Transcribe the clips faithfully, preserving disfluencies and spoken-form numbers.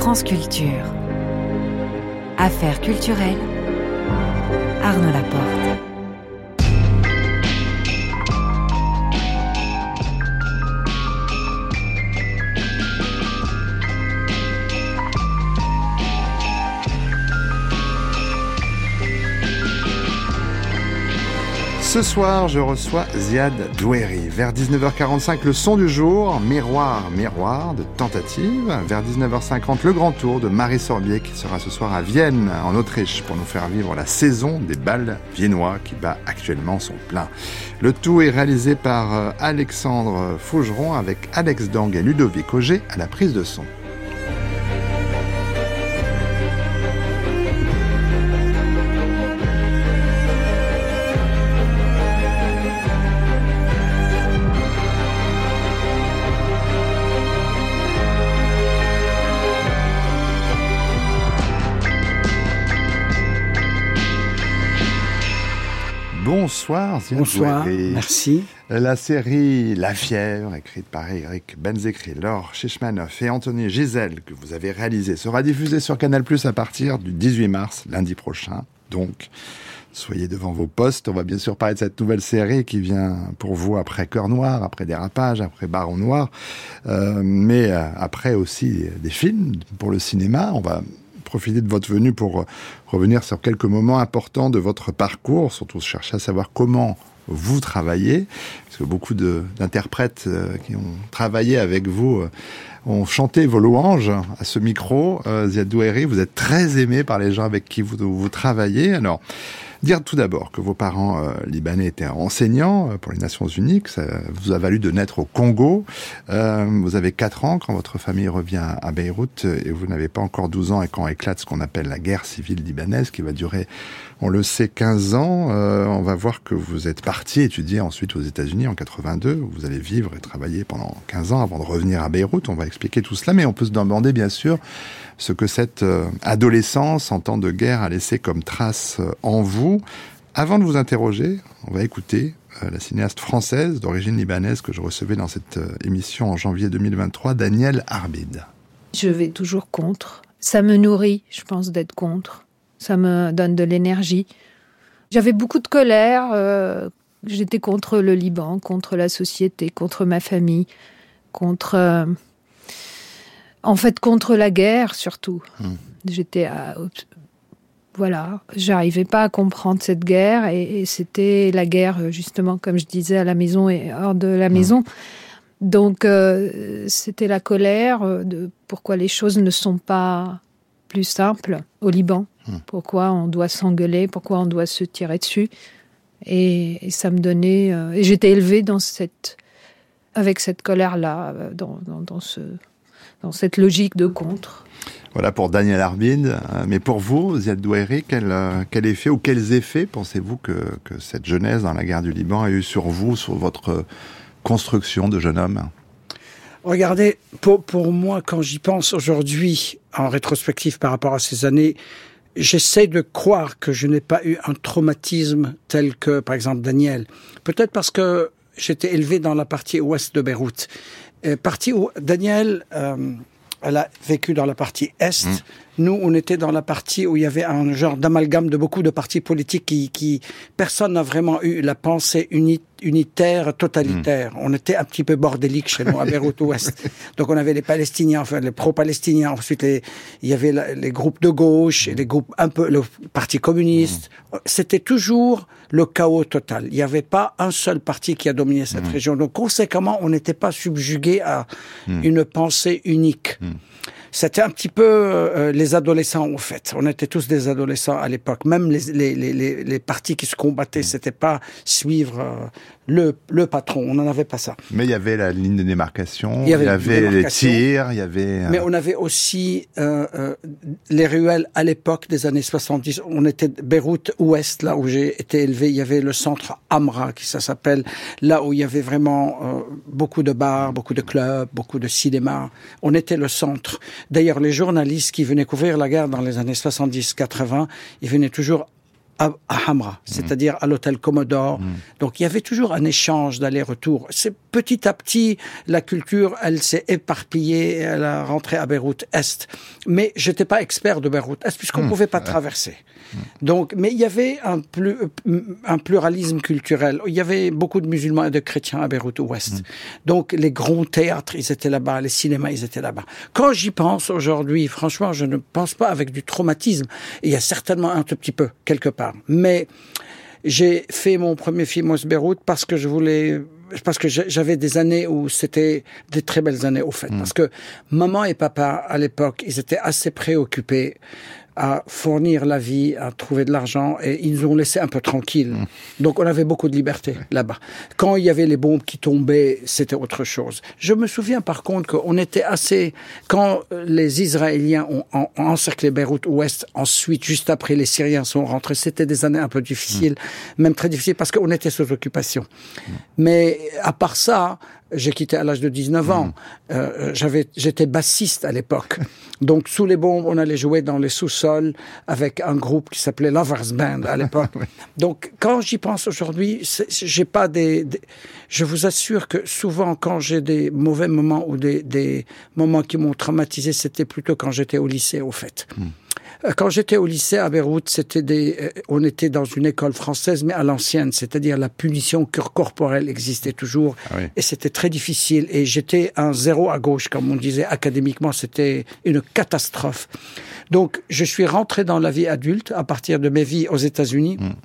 France Culture. Affaires culturelles. Arnaud Laporte. Ce soir, je reçois Ziad Doueri. Vers dix-neuf heures quarante-cinq, le son du jour, Miroir, Miroir, de Tentative. Vers dix-neuf heures cinquante, le grand tour de Marie Sorbier qui sera ce soir à Vienne, en Autriche, pour nous faire vivre la saison des bals viennois qui bat actuellement son plein. Le tout est réalisé par Alexandre Faugeron avec Alex Dang et Ludovic Auger à la prise de son. Bonsoir, Ziad Bonsoir, Doueri. Merci. La série La Fièvre, écrite par Eric Benzekri, Laure Shishmanoff et Anthony Gisèle, que vous avez réalisée, sera diffusée sur Canal plus, à partir du dix-huit mars, lundi prochain. Donc, soyez devant vos postes. On va bien sûr parler de cette nouvelle série qui vient pour vous après Cœur Noir, après Dérapage, après Baron Noir, euh, mais euh, après aussi des films pour le cinéma. On va profiter de votre venue pour revenir sur quelques moments importants de votre parcours, surtout chercher à savoir comment vous travaillez, parce que beaucoup de, d'interprètes euh, qui ont travaillé avec vous euh, ont chanté vos louanges à ce micro. Euh, Ziad Doueri, vous êtes très aimé par les gens avec qui vous, vous travaillez. Alors, dire tout d'abord que vos parents euh, libanais étaient enseignants euh, pour les Nations Unies, que ça vous a valu de naître au Congo. Euh, vous avez quatre ans quand votre famille revient à Beyrouth et vous n'avez pas encore douze ans et quand éclate ce qu'on appelle la guerre civile libanaise qui va durer, on le sait, quinze ans. Euh, on va voir que vous êtes parti étudier ensuite aux États-Unis en quatre-vingt-deux, où vous allez vivre et travailler pendant quinze ans avant de revenir à Beyrouth. On va expliquer tout cela, mais on peut se demander bien sûr ce que cette euh, adolescence en temps de guerre a laissé comme trace euh, en vous. Avant de vous interroger, on va écouter euh, la cinéaste française d'origine libanaise que je recevais dans cette euh, émission en janvier deux mille vingt-trois, Danielle Arbid. Je vais toujours contre. Ça me nourrit, je pense, d'être contre. Ça me donne de l'énergie. J'avais beaucoup de colère. Euh, j'étais contre le Liban, contre la société, contre ma famille, contre... Euh, en fait, contre la guerre, surtout. Mmh. J'étais à... Voilà, j'arrivais pas à comprendre cette guerre et, et c'était la guerre, justement, comme je disais, à la maison et hors de la mmh. maison. Donc, euh, c'était la colère de pourquoi les choses ne sont pas plus simples au Liban. Mmh. Pourquoi on doit s'engueuler, pourquoi on doit se tirer dessus. Et, et ça me donnait... Euh, et j'étais élevée dans cette, avec cette colère-là, dans, dans, dans, ce, dans cette logique de contre. Voilà pour Danielle Arbid. Mais pour vous, Ziad Doueri, quel, quel effet ou quels effets pensez-vous que, que cette jeunesse dans la guerre du Liban a eu sur vous, sur votre construction de jeune homme ? Regardez, pour, pour moi, quand j'y pense aujourd'hui, en rétrospective par rapport à ces années, j'essaie de croire que je n'ai pas eu un traumatisme tel que, par exemple, Daniel. Peut-être parce que j'étais élevé dans la partie ouest de Beyrouth. Euh, partie où Daniel, euh, elle a vécu dans la partie est. Mmh. Nous, on était dans la partie où il y avait un genre d'amalgame de beaucoup de partis politiques qui, qui personne n'a vraiment eu la pensée uni, unitaire, totalitaire. Mmh. On était un petit peu bordélique chez nous, à Beyrouth-Ouest. Donc, on avait les Palestiniens, enfin, les pro-palestiniens. Ensuite, les, il y avait la, les groupes de gauche, et les groupes un peu, le Parti communiste. Mmh. C'était toujours le chaos total. Il n'y avait pas un seul parti qui a dominé cette mmh. région. Donc, conséquemment, on n'était pas subjugué à mmh. une pensée unique. Mmh. C'était un petit peu euh, les adolescents, au fait. On était tous des adolescents à l'époque. Même les, les, les, les partis qui se combattaient, c'était pas suivre euh, le, le patron. On n'en avait pas ça. Mais il y avait la ligne de démarcation, il y avait, il y avait les tirs, il y avait... Euh... Mais on avait aussi euh, euh, les ruelles à l'époque des années soixante-dix. On était Beyrouth-Ouest, là où j'ai été élevé. Il y avait le centre Amra, qui ça s'appelle, là où il y avait vraiment euh, beaucoup de bars, beaucoup de clubs, beaucoup de cinémas. On était le centre. D'ailleurs, les journalistes qui venaient couvrir la guerre dans les années soixante-dix quatre-vingts, ils venaient toujours à, à Hamra, mmh. c'est-à-dire à l'hôtel Commodore. Mmh. Donc il y avait toujours un échange d'aller-retour. C'est petit à petit, la culture, elle s'est éparpillée, elle a rentré à Beyrouth-Est. Mais j'étais pas expert de Beyrouth-Est puisqu'on ne mmh. pouvait pas traverser. Mmh. Donc, mais il y avait un, plus, un pluralisme culturel. Il y avait beaucoup de musulmans et de chrétiens à Beyrouth-Ouest. Mmh. Donc les grands théâtres, ils étaient là-bas, les cinémas, ils étaient là-bas. Quand j'y pense aujourd'hui, franchement, je ne pense pas avec du traumatisme. Il y a certainement un tout petit peu, quelque part. Mais j'ai fait mon premier film au Beyrouth parce que je voulais, parce que j'avais des années où c'était des très belles années au fait. Mmh. Parce que maman et papa, à l'époque, ils étaient assez préoccupés à fournir la vie, à trouver de l'argent, et ils nous ont laissé un peu tranquilles. Mmh. Donc on avait beaucoup de liberté ouais. là-bas. Quand il y avait les bombes qui tombaient, c'était autre chose. Je me souviens par contre qu'on était assez... Quand les Israéliens ont, ont, ont encerclé Beyrouth-Ouest, ensuite, juste après, les Syriens sont rentrés, c'était des années un peu difficiles, mmh. même très difficiles, parce qu'on était sous occupation. Mmh. Mais à part ça... J'ai quitté à l'âge de dix-neuf ans. Mmh. Euh, j'avais, j'étais bassiste à l'époque. Donc, sous les bombes, on allait jouer dans les sous-sols avec un groupe qui s'appelait Lovers Band à l'époque. Oui. Donc, quand j'y pense aujourd'hui, c'est, j'ai pas des, des... Je vous assure que souvent, quand j'ai des mauvais moments ou des, des moments qui m'ont traumatisé, c'était plutôt quand j'étais au lycée, au fait. Mmh. Quand j'étais au lycée à Beyrouth, c'était des, on était dans une école française, mais à l'ancienne, c'est-à-dire la punition corporelle existait toujours, ah oui. et c'était très difficile. Et j'étais un zéro à gauche, comme on disait académiquement, c'était une catastrophe. Donc, je suis rentré dans la vie adulte à partir de mes vies aux États-Unis, mmh.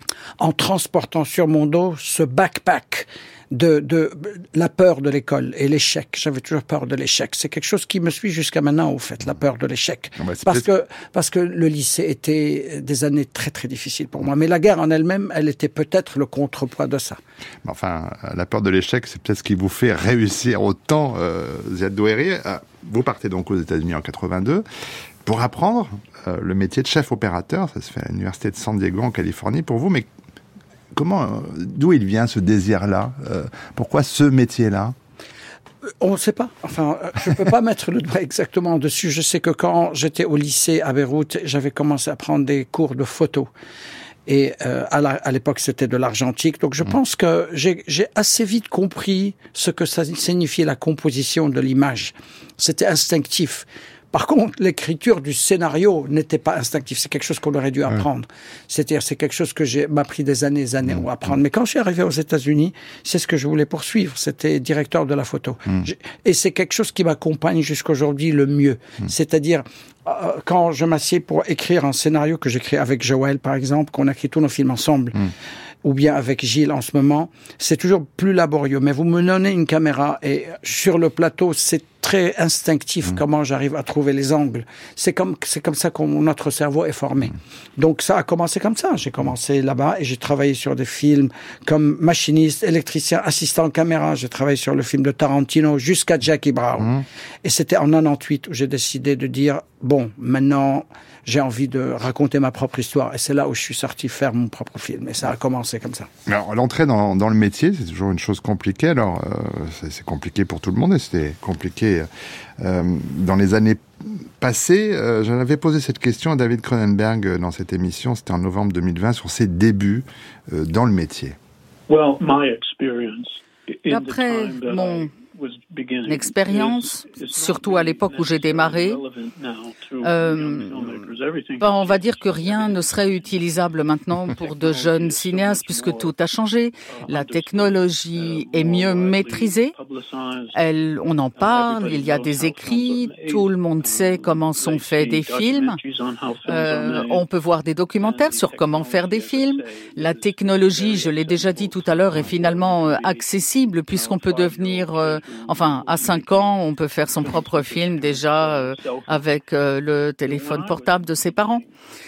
en transportant sur mon dos ce backpack. De, de la peur de l'école et l'échec. J'avais toujours peur de l'échec. C'est quelque chose qui me suit jusqu'à maintenant, au fait, la peur de l'échec. Non, parce que, parce que le lycée était des années très, très difficiles pour moi. Mais la guerre en elle-même, elle était peut-être le contrepoids de ça. Mais enfin, la peur de l'échec, c'est peut-être ce qui vous fait réussir autant, euh, Ziad Doueiri. Vous partez donc aux États-Unis en quatre-vingt-deux pour apprendre euh, le métier de chef opérateur. Ça se fait à l'université de San Diego, en Californie, pour vous. Mais comment, d'où il vient ce désir-là ? euh, Pourquoi ce métier-là ? On ne sait pas. Enfin, je ne peux pas mettre le doigt exactement dessus. Je sais que quand j'étais au lycée à Beyrouth, j'avais commencé à prendre des cours de photo. Et euh, à, la, à l'époque, c'était de l'argentique. Donc, je mmh. pense que j'ai, j'ai assez vite compris ce que ça signifiait la composition de l'image. C'était instinctif. Par contre, l'écriture du scénario n'était pas instinctive. C'est quelque chose qu'on aurait dû apprendre. Ouais. C'est-à-dire, c'est quelque chose que j'ai m'a pris des années et des années mmh. à apprendre. Mais quand je suis arrivé aux États-Unis, c'est ce que je voulais poursuivre. C'était directeur de la photo. Mmh. Et c'est quelque chose qui m'accompagne jusqu'aujourd'hui le mieux. Mmh. C'est-à-dire, euh, quand je m'assieds pour écrire un scénario que j'écris avec Joël, par exemple, qu'on a écrit tous nos films ensemble, mmh. ou bien avec Gilles en ce moment, c'est toujours plus laborieux. Mais vous me donnez une caméra et sur le plateau, c'est très instinctif mmh. comment j'arrive à trouver les angles. C'est comme, c'est comme ça que notre cerveau est formé. Mmh. Donc ça a commencé comme ça. J'ai commencé là-bas et j'ai travaillé sur des films comme machiniste, électricien, assistant caméra. J'ai travaillé sur le film de Tarantino jusqu'à Jackie Brown. Mmh. Et c'était en quatre-vingt-dix-huit où j'ai décidé de dire, bon, maintenant, j'ai envie de raconter ma propre histoire. Et c'est là où je suis sorti faire mon propre film. Et ça a commencé comme ça. Alors, l'entrée dans, dans le métier, c'est toujours une chose compliquée. Alors, euh, c'est, c'est compliqué pour tout le monde et c'était compliqué euh, dans les années passées. Euh, j'en avais posé cette question à David Cronenberg dans cette émission. C'était en novembre deux mille vingt sur ses débuts euh, dans le métier. Well, my experience D'après mon l'expérience, surtout à l'époque où j'ai démarré, euh, ben on va dire que rien ne serait utilisable maintenant pour de jeunes cinéastes puisque tout a changé. La technologie est mieux maîtrisée, Elle, on en parle, il y a des écrits, tout le monde sait comment sont faits des films, euh, on peut voir des documentaires sur comment faire des films. La technologie, je l'ai déjà dit tout à l'heure, est finalement accessible puisqu'on peut devenir... Euh, Enfin, à cinq ans, on peut faire son propre film déjà euh, avec euh, le téléphone portable de ses parents.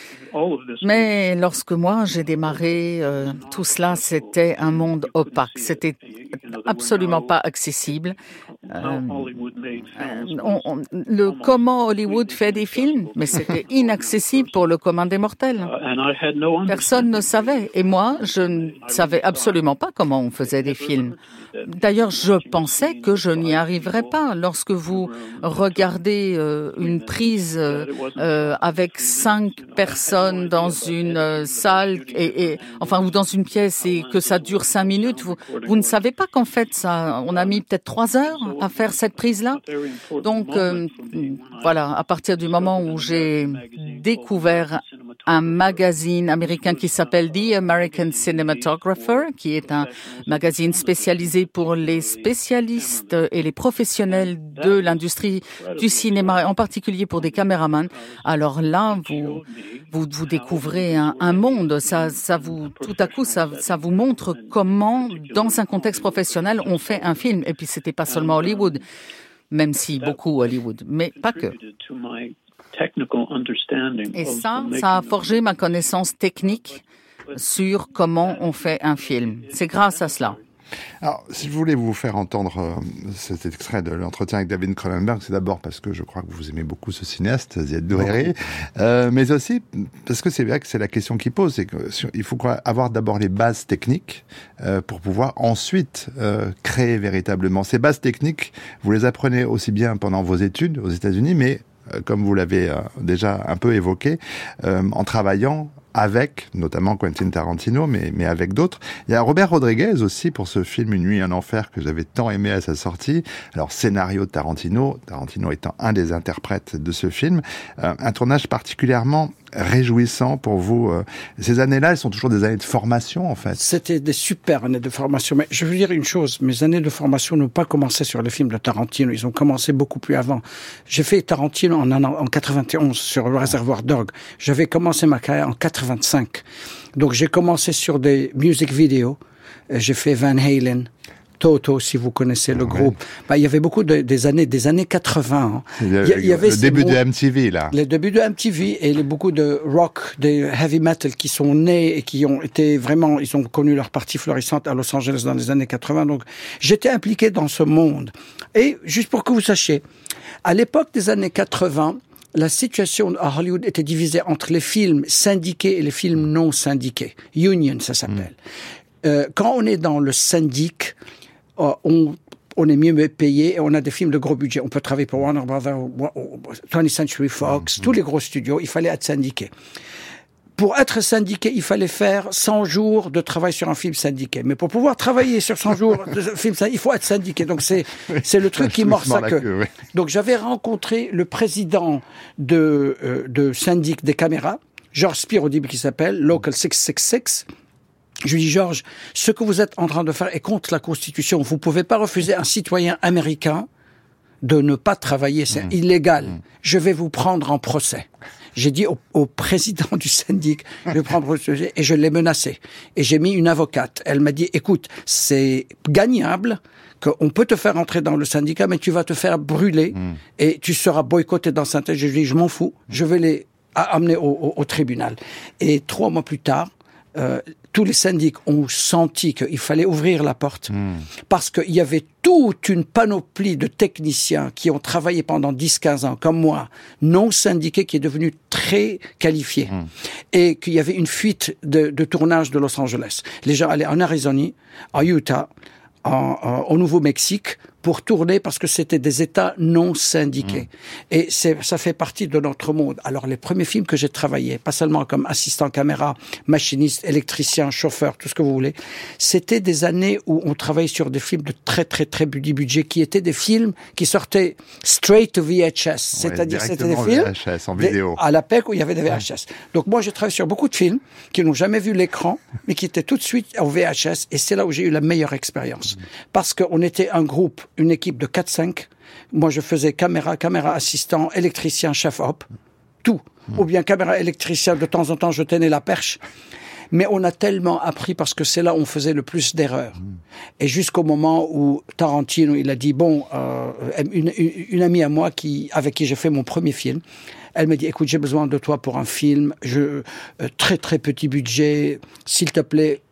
Mais lorsque moi, j'ai démarré, euh, tout cela, c'était un monde opaque. C'était absolument pas accessible. Euh, on, on, le comment Hollywood fait des films, mais c'était inaccessible pour le commun des mortels. Personne ne savait. Et moi, je ne savais absolument pas comment on faisait des films. D'ailleurs, je pensais que je n'y arriverais pas. Lorsque vous regardez euh, une prise euh, avec cinq personnes dans une euh, salle, et, et, enfin, ou dans une pièce, et que ça dure cinq minutes, vous, vous ne savez pas qu'en fait, ça, on a mis peut-être trois heures à faire cette prise-là. Donc, euh, voilà, à partir du moment où j'ai découvert un magazine américain qui s'appelle The American Cinematographer, qui est un magazine spécialisé pour les spécialistes et les professionnels de l'industrie du cinéma, en particulier pour des caméramans. Alors là, vous vous, vous découvrez un, un monde. Ça, ça vous, tout à coup, ça, ça vous montre comment, dans un contexte professionnel, on fait un film. Et puis, c'était pas seulement Hollywood, même si beaucoup Hollywood, mais pas que. Et ça, ça a forgé ma connaissance technique sur comment on fait un film. C'est grâce à cela. Alors, si je voulais vous faire entendre euh, cet extrait de l'entretien avec David Cronenberg, c'est d'abord parce que je crois que vous aimez beaucoup ce cinéaste, Ziad Douéry, euh, mais aussi parce que c'est vrai que c'est la question qu'il pose, c'est qu'il faut avoir d'abord les bases techniques euh, pour pouvoir ensuite euh, créer véritablement. Ces bases techniques, vous les apprenez aussi bien pendant vos études aux États-Unis, mais euh, comme vous l'avez euh, déjà un peu évoqué, euh, en travaillant avec, notamment Quentin Tarantino, mais, mais avec d'autres. Il y a Robert Rodriguez aussi pour ce film Une nuit, un enfer que j'avais tant aimé à sa sortie. Alors, scénario de Tarantino, Tarantino étant un des interprètes de ce film. Euh, un tournage particulièrement réjouissant pour vous. Euh, ces années-là, elles sont toujours des années de formation, en fait. C'était des super années de formation. Mais je veux dire une chose, mes années de formation n'ont pas commencé sur les films de Tarantino. Ils ont commencé beaucoup plus avant. J'ai fait Tarantino en, en quatre-vingt-onze sur le Réservoir Dogs. J'avais commencé ma carrière en quatre-vingt-cinq. Donc j'ai commencé sur des music videos. J'ai fait Van Halen, Toto, si vous connaissez le ouais. groupe. Bah, il y avait beaucoup de, des années, des années quatre-vingts. Hein. Il y, a, il y avait le début mots, de M T V, là. Le début de M T V et les, beaucoup de rock, des heavy metal qui sont nés et qui ont été vraiment, ils ont connu leur partie florissante à Los Angeles dans les années quatre-vingts. Donc, j'étais impliqué dans ce monde. Et, juste pour que vous sachiez, à l'époque des années quatre-vingts, la situation à Hollywood était divisée entre les films syndiqués et les films non syndiqués. Union, ça s'appelle. Mmh. Euh, quand on est dans le syndic, On, on est mieux payé et on a des films de gros budget. On peut travailler pour Warner Brothers, twentieth Century Fox, mmh. tous les gros studios. Il fallait être syndiqué. Pour être syndiqué, il fallait faire cent jours de travail sur un film syndiqué. Mais pour pouvoir travailler sur cent jours de film syndiqué, il faut être syndiqué. Donc c'est, c'est le truc qui mord sa queue. queue oui. Donc j'avais rencontré le président de, euh, de syndic des caméras, George Spear au début qui s'appelle, Local six six six. Je lui dis, Georges, ce que vous êtes en train de faire est contre la Constitution. Vous pouvez pas refuser à un citoyen américain de ne pas travailler. C'est mmh. illégal. Mmh. Je vais vous prendre en procès. J'ai dit au, au président du syndic, je vais prendre le sujet, et je l'ai menacé. Et j'ai mis une avocate. Elle m'a dit, écoute, c'est gagnable, qu'on peut te faire entrer dans le syndicat, mais tu vas te faire brûler, mmh. et tu seras boycotté dans le syndicat. Je lui dis, je m'en fous. Je vais les amener au, au, au tribunal. Et trois mois plus tard, euh, tous les syndics ont senti qu'il fallait ouvrir la porte mmh. parce qu'il y avait toute une panoplie de techniciens qui ont travaillé pendant dix à quinze ans, comme moi, non syndiqués, qui est devenu très qualifié. Mmh. Et qu'il y avait une fuite de, de tournage de Los Angeles. Les gens allaient en Arizona, en Utah, en, en, au Nouveau-Mexique, pour tourner parce que c'était des États non syndiqués. Mmh. Et c'est, ça fait partie de notre monde. Alors, les premiers films que j'ai travaillé, pas seulement comme assistant caméra, machiniste, électricien, chauffeur, tout ce que vous voulez, c'était des années où on travaillait sur des films de très, très, très petit budget, qui étaient des films qui sortaient straight to V H S. Ouais, c'est-à-dire, c'était des films V H S, en vidéo. Des, à la P E C où il y avait des V H S. Ouais. Donc, moi, j'ai travaillé sur beaucoup de films qui n'ont jamais vu l'écran, mais qui étaient tout de suite en V H S. Et c'est là où j'ai eu la meilleure expérience. Mmh. Parce qu'on était un groupe, une équipe de quatre cinq. Moi, je faisais caméra, caméra assistant, électricien, chef op, tout. Mmh. Ou bien caméra électricien, de temps en temps, je tenais la perche. Mais on a tellement appris parce que c'est là où on faisait le plus d'erreurs. Mmh. Et jusqu'au moment où Tarantino, il a dit, bon, euh, une, une, une amie à moi qui, avec qui j'ai fait mon premier film, elle m'a dit, écoute, j'ai besoin de toi pour un film, je, euh, très très petit budget, s'il te plaît,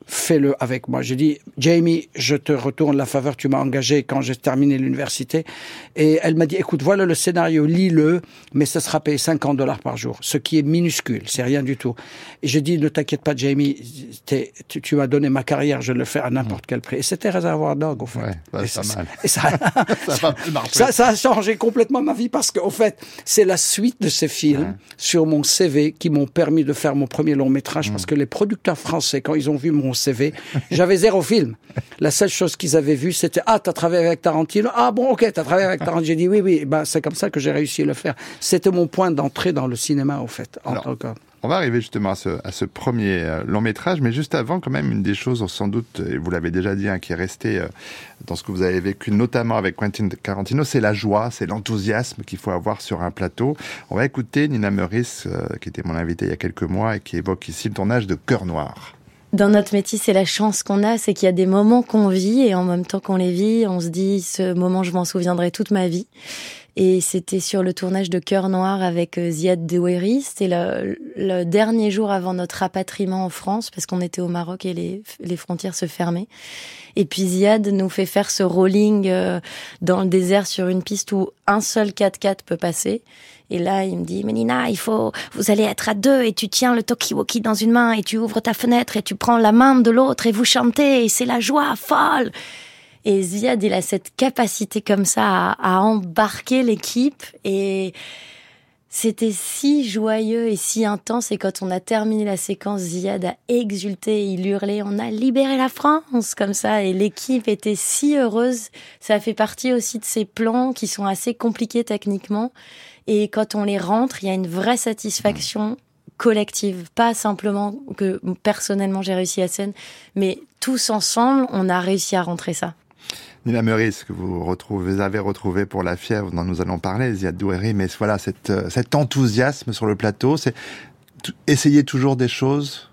fais-le avec moi. J'ai dit, Jamie, je te retourne la faveur, tu m'as engagé quand j'ai terminé l'université. Et elle m'a dit, écoute, voilà le scénario, lis-le, mais ça sera payé cinquante dollars par jour, ce qui est minuscule, c'est rien du tout. Et j'ai dit, ne t'inquiète pas, Jamie, t'es, tu, tu m'as donné ma carrière, je le fais à n'importe quel prix. Et c'était Reservoir Dog, au fait. Ouais, bah, et c'est ça, pas mal. Et ça, ça, a ça, ça a changé complètement ma vie parce qu'au fait, c'est la suite de ces films ouais. sur mon C V qui m'ont permis de faire mon premier long métrage mmh. parce que les producteurs français, quand ils ont vu mon C V, j'avais zéro film. La seule chose qu'ils avaient vu, c'était « Ah, t'as travaillé avec Tarantino ? Ah bon, ok, t'as travaillé avec Tarantino. » J'ai dit « Oui, oui. » Ben, c'est comme ça que j'ai réussi à le faire. C'était mon point d'entrée dans le cinéma, au fait. En Alors, tant que... On va arriver justement à ce, à ce premier euh, long métrage, mais juste avant, quand même, une des choses, sans doute, et vous l'avez déjà dit, hein, qui est restée euh, dans ce que vous avez vécu, notamment avec Quentin Tarantino, c'est la joie, c'est l'enthousiasme qu'il faut avoir sur un plateau. On va écouter Nina Meurice, euh, qui était mon invitée il y a quelques mois, et qui évoque ici le tournage de Cœur Noir. Dans notre métier, c'est la chance qu'on a, c'est qu'il y a des moments qu'on vit, et en même temps qu'on les vit, on se dit, ce moment, je m'en souviendrai toute ma vie. Et c'était sur le tournage de Cœur Noir avec Ziad Douéry. C'était le, le dernier jour avant notre rapatriement en France, parce qu'on était au Maroc et les, les frontières se fermaient. Et puis Ziad nous fait faire ce rolling euh, dans le désert sur une piste où un seul quatre-quatre peut passer. Et là, il me dit, mais Nina, il faut, vous allez être à deux et tu tiens le talkie-walkie dans une main et tu ouvres ta fenêtre et tu prends la main de l'autre et vous chantez et c'est la joie folle. Et Ziad, il a cette capacité comme ça à, à embarquer l'équipe et c'était si joyeux et si intense. Et quand on a terminé la séquence, Ziad a exulté, il hurlait, on a libéré la France, comme ça. Et l'équipe était si heureuse. Ça fait partie aussi de ces plans qui sont assez compliqués techniquement. Et quand on les rentre, il y a une vraie satisfaction collective. Pas simplement que personnellement j'ai réussi la scène, mais tous ensemble, on a réussi à rentrer ça. Nina Meurice, que vous retrouvez, vous avez retrouvé pour La Fièvre, dont nous allons parler, Ziad Douéry, mais voilà, cette, cet enthousiasme sur le plateau, c'est t- essayer toujours des choses.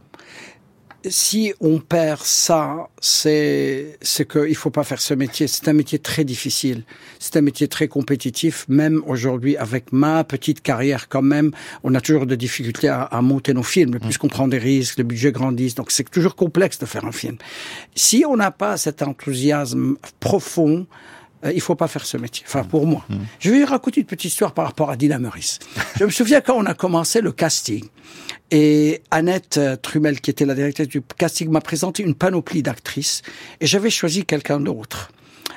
Si on perd ça, c'est, c'est qu'il faut pas faire ce métier. C'est un métier très difficile. C'est un métier très compétitif. Même aujourd'hui, avec ma petite carrière quand même, on a toujours des difficultés à, à monter nos films. Puisqu'on prend des risques, le budget grandit. Donc c'est toujours complexe de faire un film. Si on n'a pas cet enthousiasme profond, euh, il faut pas faire ce métier. Enfin, pour moi. Mmh. Je vais vous raconter une petite histoire par rapport à Nina Meurice. Je me souviens quand on a commencé le casting. Et Annette Trumel, qui était la directrice du casting, m'a présenté une panoplie d'actrices. Et j'avais choisi quelqu'un d'autre.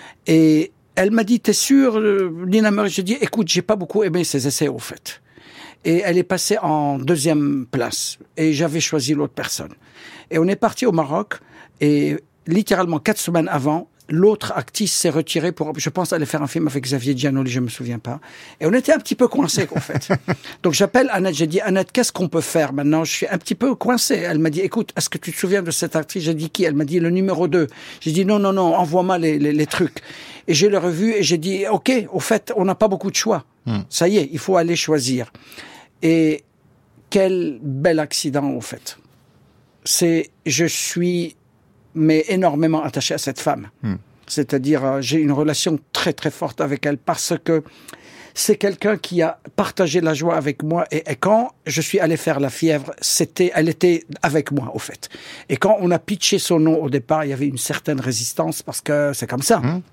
Et elle m'a dit, t'es sûr, Nina Meurice? J'ai dit, écoute, j'ai pas beaucoup aimé ses essais, au fait. Et elle est passée en deuxième place. Et j'avais choisi l'autre personne. Et on est parti au Maroc. Et littéralement, quatre semaines avant, l'autre actrice s'est retirée pour, je pense, aller faire un film avec Xavier Giannoli, je me souviens pas. Et on était un petit peu coincés, en fait. Donc j'appelle Annette, j'ai dit, Annette, qu'est-ce qu'on peut faire maintenant? Je suis un petit peu coincé. Elle m'a dit, écoute, est-ce que tu te souviens de cette actrice? J'ai dit qui? Elle m'a dit le numéro deux. J'ai dit non, non, non, envoie-moi les, les, les trucs. Et j'ai le revu et j'ai dit, ok, au fait, on n'a pas beaucoup de choix. Hmm. Ça y est, il faut aller choisir. Et quel bel accident, au fait. C'est, je suis mais énormément attaché à cette femme. Hmm. C'est-à-dire, euh, j'ai une relation très très forte avec elle parce que c'est quelqu'un qui a partagé la joie avec moi et, et quand je suis allé faire La Fièvre, c'était, elle était avec moi au fait. Et quand on a pitché son nom au départ, il y avait une certaine résistance parce que c'est comme ça. Hmm.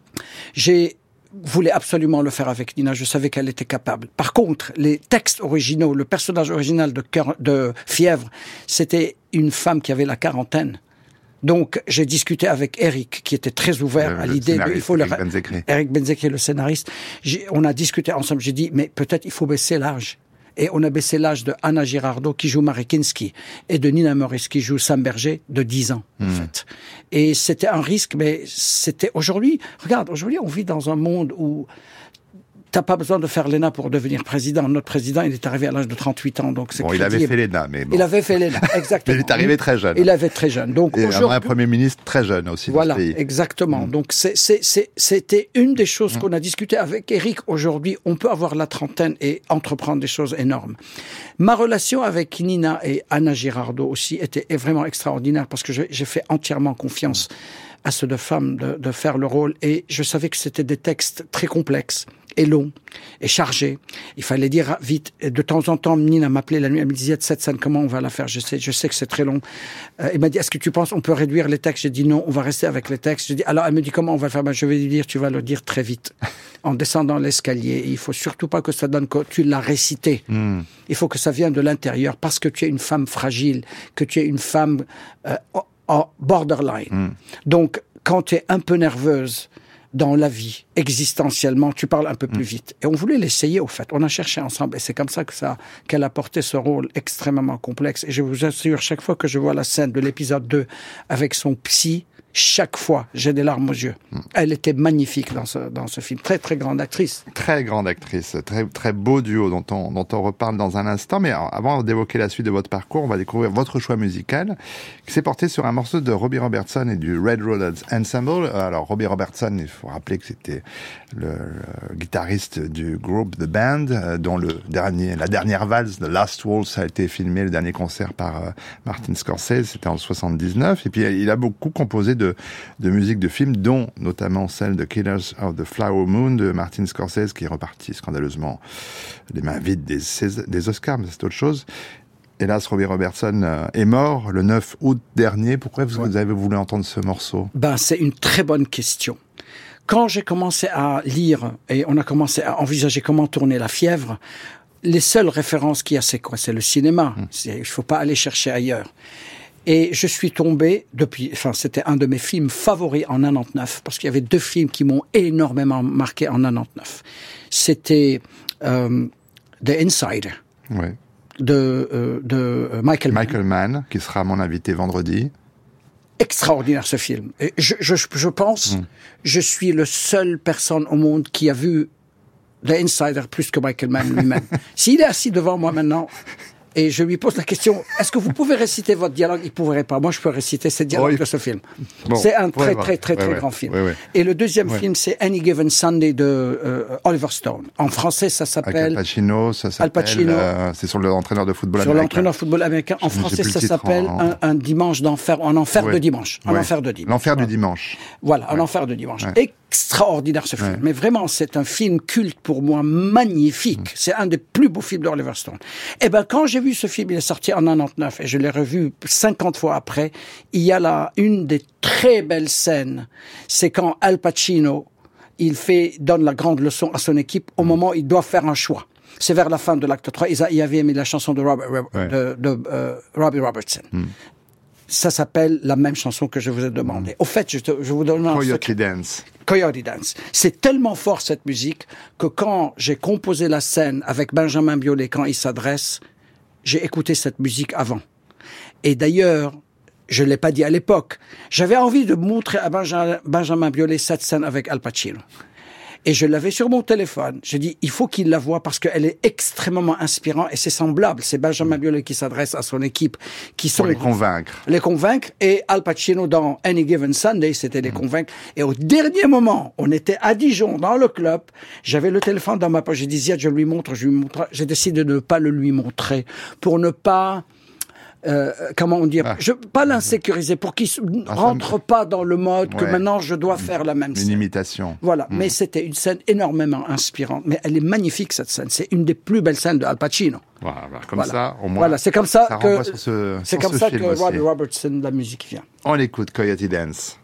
J'ai voulais absolument le faire avec Nina, je savais qu'elle était capable. Par contre, les textes originaux, le personnage original de, Cœur, de Fièvre, c'était une femme qui avait la quarantaine. Donc, j'ai discuté avec Eric, qui était très ouvert le, à l'idée de, il faut Eric le, Benzekri. Eric Benzekri, le scénariste. J'ai, on a discuté ensemble. J'ai dit, mais peut-être il faut baisser l'âge. Et on a baissé l'âge de Anna Girardot, qui joue Marie Kinski, et de Nina Meurice, qui joue Sam Berger, de dix ans, mmh. en fait. Et c'était un risque, mais c'était aujourd'hui, regarde, aujourd'hui, on vit dans un monde où t'as pas besoin de faire l'E N A pour devenir président. Notre président, il est arrivé à l'âge de trente-huit ans, donc c'est bon, crédible. Il avait fait l'E N A, mais bon. Il avait fait l'E N A, exactement. Mais il est arrivé très jeune. Il avait très jeune. Donc, et aujourd'hui, un Premier ministre très jeune aussi voilà, dans ce pays. Exactement. Mmh. Donc, c'est, c'est, c'est, c'était une des choses mmh. qu'on a discuté avec Eric. Aujourd'hui, on peut avoir la trentaine et entreprendre des choses énormes. Ma relation avec Nina et Anna Girardot aussi était vraiment extraordinaire parce que j'ai, j'ai fait entièrement confiance mmh. à ces deux femmes de, de faire le rôle et je savais que c'était des textes très complexes et long et chargé. Il fallait dire vite. Et de temps en temps, Nina m'appelait la nuit. Elle me disait, cette scène, comment on va la faire? Je sais, je sais que c'est très long. Euh, elle m'a dit, est-ce que tu penses on peut réduire les textes? J'ai dit non, on va rester avec les textes. J'ai dit, alors elle me dit, comment on va le faire? Ben, je vais lui dire, tu vas le dire très vite. En descendant l'escalier. Il faut surtout pas que ça donne que tu l'as récité. Mm. Il faut que ça vienne de l'intérieur parce que tu es une femme fragile, que tu es une femme euh, en borderline. Mm. Donc, quand tu es un peu nerveuse, dans la vie, existentiellement, tu parles un peu plus vite. Et on voulait l'essayer, au fait. On a cherché ensemble. Et c'est comme ça que ça, qu'elle a porté ce rôle extrêmement complexe. Et je vous assure, chaque fois que je vois la scène de l'épisode deux avec son psy, chaque fois, j'ai des larmes aux yeux. Elle était magnifique dans ce, dans ce film. Très, très grande actrice. Très grande actrice. Très, très beau duo dont on, dont on reparle dans un instant. Mais avant d'évoquer la suite de votre parcours, on va découvrir votre choix musical qui s'est porté sur un morceau de Robbie Robertson et du Red Rollers Ensemble. Alors, Robbie Robertson, il faut rappeler que c'était le, le guitariste du groupe The Band, dont le dernier, la dernière valse, The Last Waltz, a été filmé, le dernier concert par euh, Martin Scorsese. C'était en soixante-dix-neuf. Et puis, il a beaucoup composé de De, de musique de films, dont notamment celle de Killers of the Flower Moon de Martin Scorsese, qui est reparti scandaleusement les mains vides des, des Oscars, mais c'est autre chose. Hélas, Robbie Robertson est mort le neuf août dernier. Pourquoi vous, ouais. vous avez voulu entendre ce morceau? Ben, c'est une très bonne question. Quand j'ai commencé à lire et on a commencé à envisager comment tourner La Fièvre, les seules références qu'il y a, c'est quoi? C'est le cinéma. Hum. Il ne faut pas aller chercher ailleurs. Et je suis tombé depuis, enfin, c'était un de mes films favoris en quatre-vingt-dix-neuf, parce qu'il y avait deux films qui m'ont énormément marqué en quatre-vingt-dix-neuf. C'était euh, The Insider, ouais. de, euh, de Michael Mann. Michael Mann, qui sera mon invité vendredi. Extraordinaire ce film. Et je, je, je pense, mm. je suis le seul personne au monde qui a vu The Insider plus que Michael Mann lui-même. S'il est assis devant moi maintenant, et je lui pose la question, est-ce que vous pouvez réciter votre dialogue? Il ne pourrait pas. Moi, je peux réciter ce dialogue oh, il... de ce film. Bon, c'est un très, très, très, très, très grand film. Ouais, ouais. Et le deuxième ouais. film, c'est Any Given Sunday de euh, Oliver Stone. En français, ça s'appelle... Al Pacino, ça s'appelle... Al Pacino. Euh, c'est sur l'entraîneur de football sur américain. Sur l'entraîneur de football américain. En français, ça s'appelle en... un, un dimanche d'enfer, un enfer ouais. de dimanche. Un ouais. enfer de dimanche. L'enfer du dimanche. Voilà, un ouais. enfer de dimanche. Ouais. Extraordinaire ce film. Ouais. Mais vraiment, c'est un film culte pour moi, magnifique. Mmh. C'est un des plus beaux films d'Oliver Stone. Et ben, quand j'ai vu ce film, il est sorti en quatre-vingt-dix-neuf et je l'ai revu cinquante fois après. Il y a là une des très belles scènes. C'est quand Al Pacino, il fait, donne la grande leçon à son équipe au moment où il doit faire un choix. C'est vers la fin de l'acte trois. Il y avait mis la chanson de, Robert, ouais. de, de uh, Robbie Robertson. Mmh. Ça s'appelle la même chanson que je vous ai demandé. Mmh. Au fait, je, te, je vous donne un Coyote Dance. Coyote Dance. C'est tellement fort cette musique que quand j'ai composé la scène avec Benjamin Biolay, quand il s'adresse, j'ai écouté cette musique avant. Et d'ailleurs, je ne l'ai pas dit à l'époque, j'avais envie de montrer à Benjamin, Benjamin Biolay cette scène avec Al Pacino. Et je l'avais sur mon téléphone. J'ai dit, il faut qu'il la voie parce qu'elle est extrêmement inspirante et c'est semblable. C'est Benjamin Biolay qui s'adresse à son équipe, qui sont... Pour les convaincre. Les convaincre. Et Al Pacino dans Any Given Sunday, c'était les mmh. convaincre. Et au dernier moment, on était à Dijon, dans le club. J'avais le téléphone dans ma poche. J'ai dit, Ziad, je lui montre, je lui montre. J'ai décidé de ne pas le lui montrer pour ne pas... Euh, comment on dit, ah. je pas l'insécuriser pour qu'il ah, rentre me... pas dans le mode ouais. que maintenant je dois faire la même une scène. Une imitation. Voilà, mmh. mais c'était une scène énormément inspirante. Mais elle est magnifique cette scène. C'est une des plus belles scènes de Al Pacino. Voilà, comme voilà. ça, au moins. Voilà, c'est comme ça, ça que ce, c'est comme ça que Robbie Robertson, la musique vient. On l'écoute, Coyote Dance.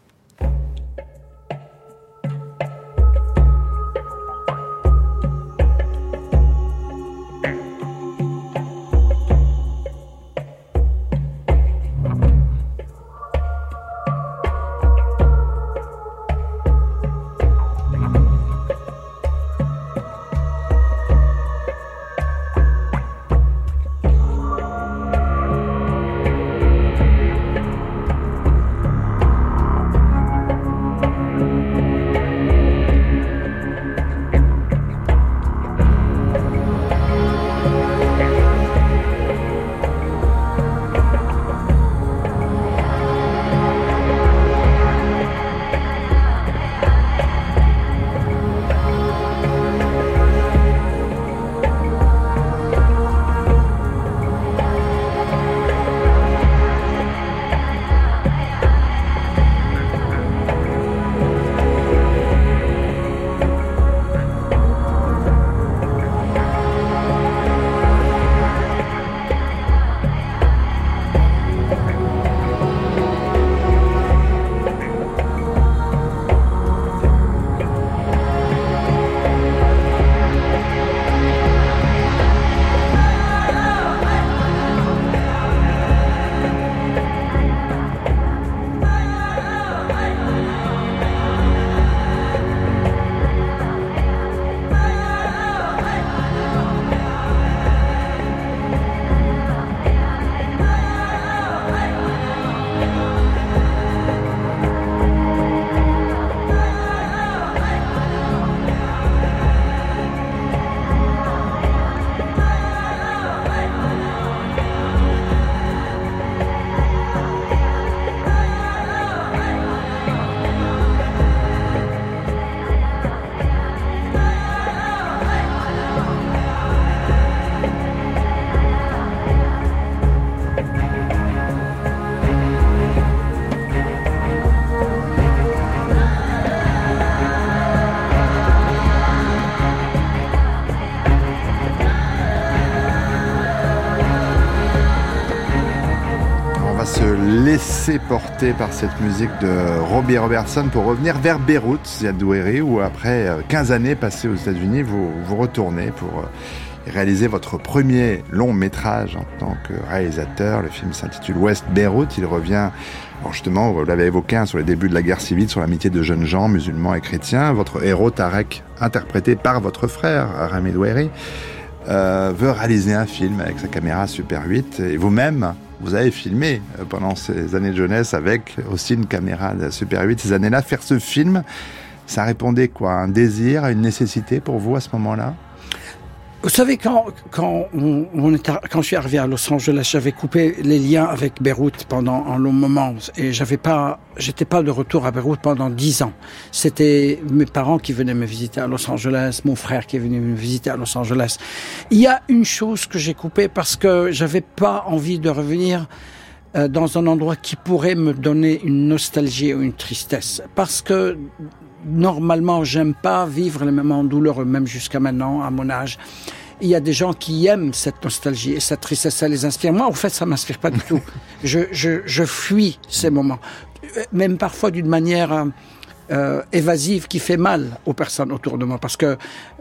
assez porté par cette musique de Robbie Robertson pour revenir vers Beyrouth, Ziad Doueiri, où après quinze années passées aux États-Unis, vous, vous retournez pour réaliser votre premier long métrage en tant que réalisateur. Le film s'intitule West Beyrouth. Il revient, alors justement, vous l'avez évoqué, hein, sur les débuts de la guerre civile, sur l'amitié de jeunes gens, musulmans et chrétiens. Votre héros, Tarek, interprété par votre frère, Rami Doueiri, euh, veut réaliser un film avec sa caméra Super huit. Et vous-même, vous avez filmé pendant ces années de jeunesse avec aussi une caméra de Super huit. Ces années-là, faire ce film, ça répondait quoi? Un désir, une nécessité pour vous à ce moment-là? Vous savez, quand, quand, on, on est, quand je suis arrivé à Los Angeles, j'avais coupé les liens avec Beyrouth pendant un long moment et j'avais pas, j'étais pas de retour à Beyrouth pendant dix ans. C'était mes parents qui venaient me visiter à Los Angeles, mon frère qui est venu me visiter à Los Angeles. Il y a une chose que j'ai coupée parce que j'avais pas envie de revenir euh, dans un endroit qui pourrait me donner une nostalgie ou une tristesse. Parce que normalement, j'aime pas vivre les moments douloureux, même jusqu'à maintenant, à mon âge. Il y a des gens qui aiment cette nostalgie et cette tristesse, ça les inspire. Moi, en fait, ça m'inspire pas du tout. Je, je, je fuis ces moments, même parfois d'une manière euh, évasive qui fait mal aux personnes autour de moi, parce que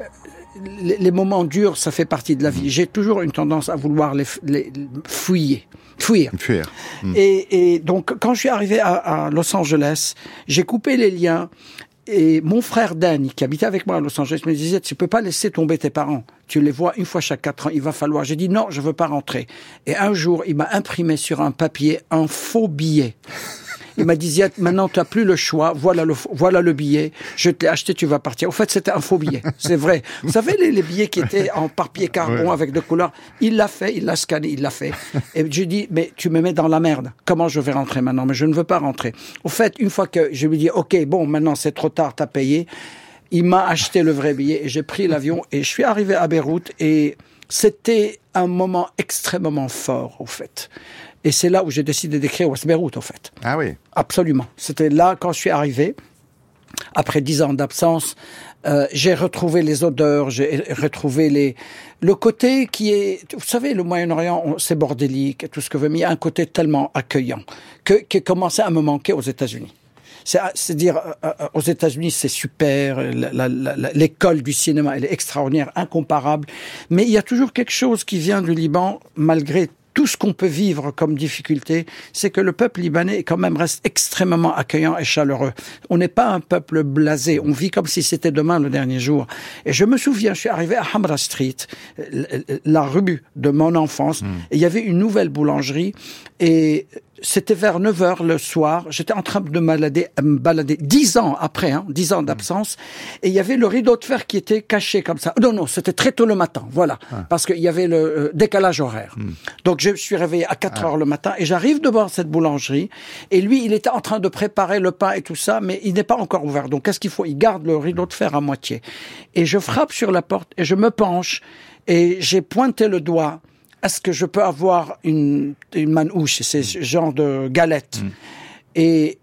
les, les moments durs, ça fait partie de la vie. J'ai toujours une tendance à vouloir les, les fuir. Fuir. Fuir. Mmh. Et, et donc, quand je suis arrivé à, à Los Angeles, j'ai coupé les liens. Et mon frère Danny, qui habitait avec moi à Los Angeles, me disait, tu peux pas laisser tomber tes parents. Tu les vois une fois chaque quatre ans, il va falloir. J'ai dit, non, je veux pas rentrer. Et un jour, il m'a imprimé sur un papier un faux billet. Il m'a dit, Ziad, maintenant tu n'as plus le choix, voilà le, voilà le billet, je te l'ai acheté, tu vas partir. Au fait, c'était un faux billet, c'est vrai. Vous savez, les, les billets qui étaient en papier carbone ouais. avec de couleurs, il l'a fait, il l'a scanné, il l'a fait. Et j'ai dit, mais tu me mets dans la merde, comment je vais rentrer maintenant? Mais je ne veux pas rentrer. Au fait, une fois que je lui dis, ok, bon, maintenant c'est trop tard, t'as payé, il m'a acheté le vrai billet et j'ai pris l'avion et je suis arrivé à Beyrouth et c'était un moment extrêmement fort, au fait. Et c'est là où j'ai décidé d'écrire West Beyrouth, en fait. Ah oui. Absolument. C'était là, quand je suis arrivé, après dix ans d'absence, euh, j'ai retrouvé les odeurs, j'ai retrouvé les... le côté qui est... Vous savez, le Moyen-Orient, c'est bordélique et tout ce que veut, mais il y a un côté tellement accueillant que, qui commençait à me manquer aux États-Unis. C'est, c'est dire, euh, aux États-Unis, c'est super, la, la, la, l'école du cinéma, elle est extraordinaire, incomparable, mais il y a toujours quelque chose qui vient du Liban, malgré tout ce qu'on peut vivre comme difficulté, c'est que le peuple libanais quand même reste extrêmement accueillant et chaleureux. On n'est pas un peuple blasé, on vit comme si c'était demain le dernier jour. Et je me souviens, je suis arrivé à Hamra Street, la rue de mon enfance, mmh. et il y avait une nouvelle boulangerie, et c'était vers neuf heures le soir, j'étais en train de me balader, me balader dix ans après, hein, dix ans d'absence, et il y avait le rideau de fer qui était caché comme ça. Non, non, c'était très tôt le matin, voilà, ah. parce qu'il y avait le euh, décalage horaire. Mm. Donc je suis réveillé à quatre heures ah. le matin, et j'arrive devant cette boulangerie, et lui, il était en train de préparer le pain et tout ça, mais il n'est pas encore ouvert. Donc qu'est-ce qu'il faut? Il garde le rideau de fer à moitié. Et je frappe sur la porte, et je me penche, et j'ai pointé le doigt. Est-ce que je peux avoir une, une manouche, c'est ce genre de galette? Mm. Et